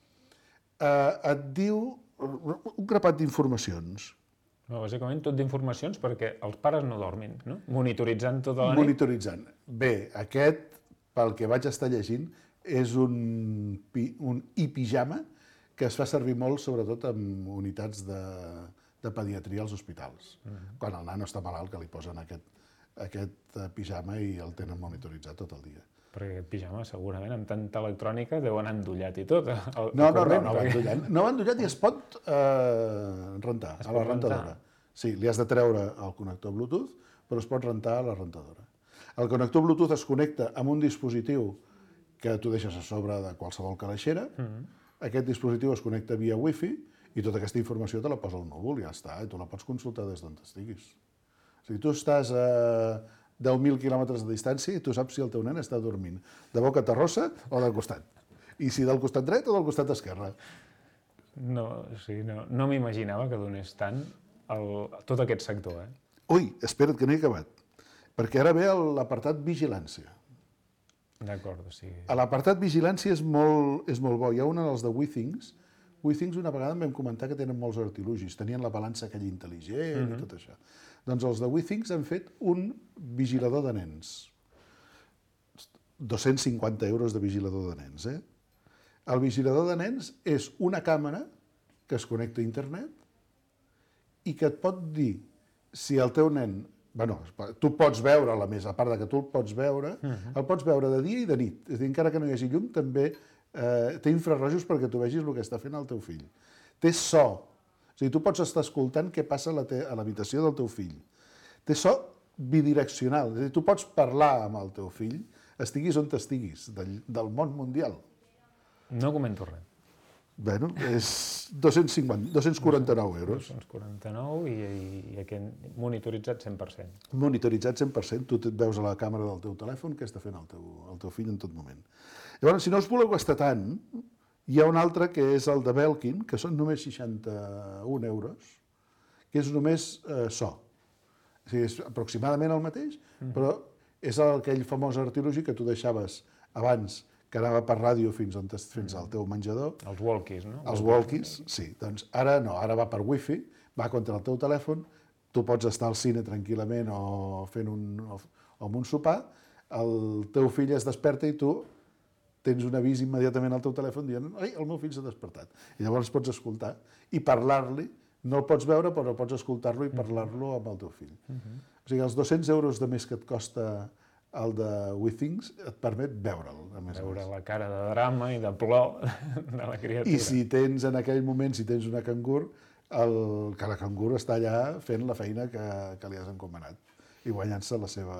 Speaker 5: Eh, et diu un grapat d'informacions.
Speaker 2: No, bàsicament tot d'informacions perquè els pares no dormin, no? Monitoritzant tota la nit.
Speaker 5: Monitoritzant. Bé, aquest, pel que vaig estar llegint, és un, un i-pijama que es fa servir molt, sobretot, en unitats de, de pediatria als hospitals. Mm-hmm. Quan el nano està malalt, que li posen aquest, aquest pijama i el tenen monitoritzat tot el dia.
Speaker 2: Perquè aquest pijama, segurament, amb tanta electrònica, deu anar endollat i tot. El,
Speaker 5: no, no, no, no va endollat. No va endollat i es pot eh, rentar
Speaker 2: es
Speaker 5: a la
Speaker 2: pot
Speaker 5: rentadora.
Speaker 2: rentar.
Speaker 5: Sí, li has de treure el connector Bluetooth, però es pot rentar a la rentadora. El connector Bluetooth es connecta amb un dispositiu que tu deixes a sobre de qualsevol calaixera, mm-hmm. Aquest dispositiu es connecta via wifi i tota aquesta informació te la posa al núvol i ja està, i tu la pots consultar des d'on estiguis. O sigui, tu estàs a deu mil quilòmetres de distància i tu saps si el teu nen està dormint de boca terrossa o del costat. I si del costat dret o del costat esquerre.
Speaker 2: No, o sigui, no, no m'imaginava que donés tant el, tot aquest sector. Eh?
Speaker 5: Ui, espera't que no he acabat, perquè ara ve l'apartat vigilància.
Speaker 2: D'acord, o sigui...
Speaker 5: L'apartat vigilància és molt, és molt bo. Hi ha un dels de WeThings. WeThings una vegada em vam comentar que tenen molts artilugis. Tenien la balança aquella intel·ligent mm-hmm. i tot això. Doncs els de WeThings han fet un vigilador de nens. dos-cents cinquanta euros de vigilador de nens, eh? El vigilador de nens és una càmera que es connecta a internet i que et pot dir si el teu nen... Bueno, tu pots veure la més, a part de que tu el pots veure, uh-huh. el pots veure de dia i de nit. És a dir, encara que no hi hagi llum, també eh, té infrarrojos perquè tu vegis el que està fent el teu fill. Té so, O sigui, tu pots estar escoltant què passa a la te- a l'habitació del teu fill. Té so bidireccional, és a dir, tu pots parlar amb el teu fill, estiguis on estiguis, del, del món mundial.
Speaker 2: No comento res.
Speaker 5: Bueno, és dos-cents cinquanta, dos-cents quaranta-nou euros.
Speaker 2: dos-cents quaranta-nou i, i, i aquest monitoritzat cent per cent.
Speaker 5: Monitoritzat cent per cent, tu et veus a la càmera del teu telèfon què està fent el teu, el teu fill en tot moment. Llavors, si no us voleu gastar tant, hi ha un altre que és el de Belkin, que són només seixanta-un euros, que és només eh, so. O sigui, és aproximadament el mateix, mm. però és aquell famós artilugi que tu deixaves abans, que anava per ràdio fins, on, fins al teu menjador.
Speaker 2: Els walkies, no?
Speaker 5: Els walkies, sí. Doncs ara no, ara va per wifi, va contra el teu telèfon, tu pots estar al cine tranquil·lament o fent un, o, o amb un sopar, el teu fill es desperta i tu tens un avís immediatament al teu telèfon dient ai, el meu fill s'ha despertat. I llavors pots escoltar i parlar-li, no el pots veure però pots escoltar-lo i parlar-lo amb el teu fill. Uh-huh. O sigui, els dos-cents euros de més que et costa el de WeThings et permet veure'l, a més
Speaker 2: Veure
Speaker 5: a més.
Speaker 2: la cara de drama i de plor de la criatura.
Speaker 5: I si tens en aquell moment, si tens una cangur, el, que la cangur està allà fent la feina que, que li has encomanat i guanyant-se la seva,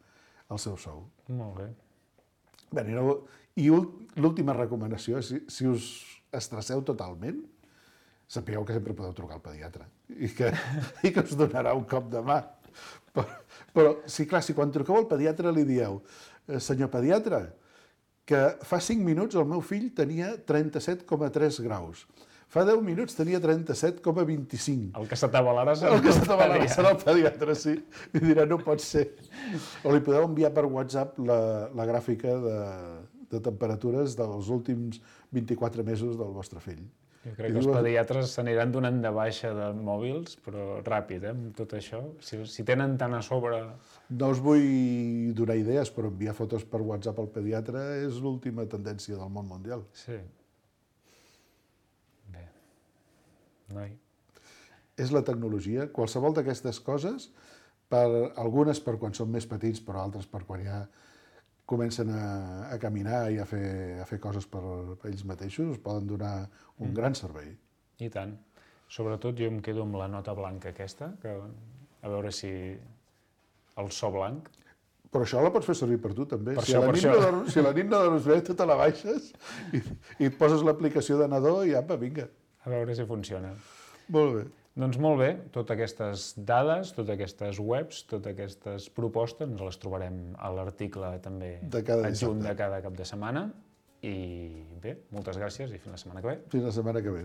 Speaker 5: el seu sou.
Speaker 2: Molt bé.
Speaker 5: Bé, i no, i l'última recomanació, si, si us estresseu totalment, sapigueu que sempre podeu trucar al pediatre i que, i que us donarà un cop de mà. Però, però sí, clar, si quan truqueu al pediatre li dieu senyor pediatre, que fa cinc minuts el meu fill tenia trenta-set coma tres graus, fa deu minuts tenia trenta-set coma vint-i-cinc.
Speaker 2: El que s'atabalarà serà
Speaker 5: el que s'atabalarà serà el pediatre, sí. I dirà, no pot ser. O li podeu enviar per WhatsApp la, la gràfica de, de temperatures dels últims vint-i-quatre mesos del vostre fill.
Speaker 2: Jo crec que els pediatres s'aniran donant de baixa de mòbils, però ràpid, eh, amb tot això. Si, si tenen tant a sobre...
Speaker 5: No us vull donar idees, però enviar fotos per WhatsApp al pediatre és l'última tendència del món mundial.
Speaker 2: Sí. Bé. Noi.
Speaker 5: És la tecnologia. Qualsevol d'aquestes coses, per algunes per quan són més petits, però altres per quan ja comencen a, a caminar i a fer, a fer coses per, per ells mateixos, us poden donar un mm. gran servei.
Speaker 2: I tant. Sobretot jo em quedo amb la nota blanca aquesta, que a veure si el so blanc...
Speaker 5: Però això la pots fer servir per tu, també.
Speaker 2: Per
Speaker 5: si,
Speaker 2: això,
Speaker 5: a la
Speaker 2: per
Speaker 5: nit
Speaker 2: això.
Speaker 5: no dorms, si a la nit no dorms bé, tu te la baixes i, i et poses l'aplicació de Nadó i apa, vinga.
Speaker 2: A veure si funciona.
Speaker 5: Molt bé.
Speaker 2: Doncs molt bé, totes aquestes dades, totes aquestes webs, totes aquestes propostes, ens les trobarem a l'article també
Speaker 5: De cada
Speaker 2: adjunt
Speaker 5: dissabte.
Speaker 2: de cada cap de setmana. I bé, moltes gràcies i fins la setmana que ve.
Speaker 5: Fins la setmana que ve.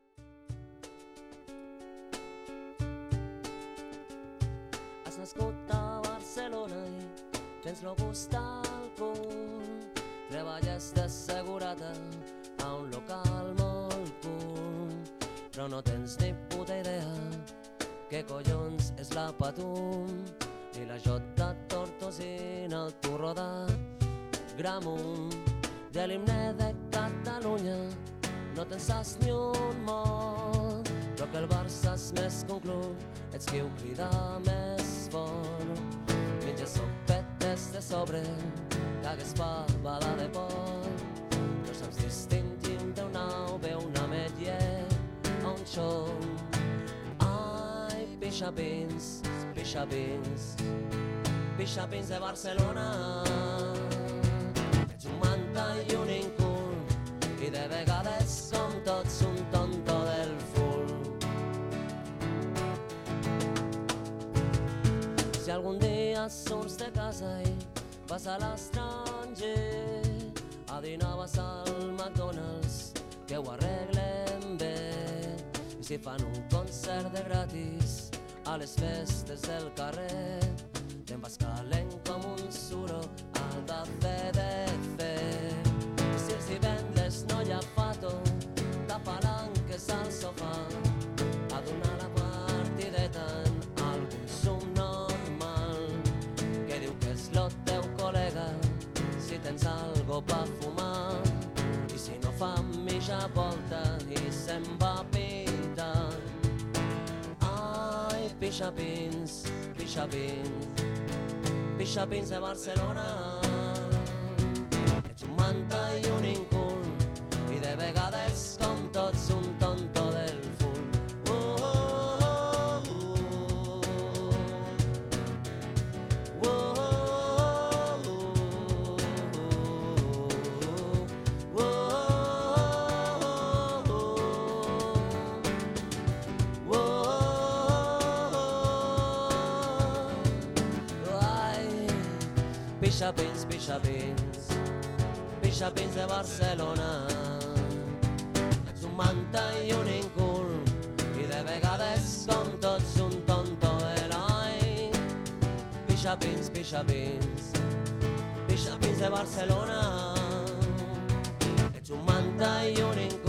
Speaker 6: Has nascut a Barcelona i tens lo gust d'alcohol. Treballes d'assegurada a un local molt cool, però no tens ni puta idea què collons és la Patum ni la Jota Tortosina, el turro de Gramunt. De l'himne de Catalunya no te'n saps ni un mot, però que el Barça és més que un club, ets qui ho crida més fort. Menges sopetes de sobre, cagues pavada de pot, no saps distingir d'un nau, ve una ametlla a un xom. Ai, pixapins, pixapins, pixapins de Barcelona. Ets un manta i un incul, i de vegades som tots un tonto del full. Si algun dia surts de casa i vas a l'estranger, a dinar vas al McDonald's, que ho arreglen bé. I si fan un concert de gratis a les festes del carrer, te'n vas calent com un suro al de C D C. I si els divendres no hi ha fato, de palanques al sofà, a donar la partideta en algun subnormal, que diu que és lo teu col·lega, si tens algo pa fumar, i si no fa mitja volta i se'n va pitant. Ai, pixapins, pixapins, pixapins de Barcelona. Ets un manta i un incul, i de vegades com tots un tonto del full. Uh! Pixapins, pixapins, pixapins de Barcelona. Ets un manta i un incul, i de vegades com tots un tonto heroi. Pixapins, pixapins, pixapins de Barcelona. Ets un manta i un incul,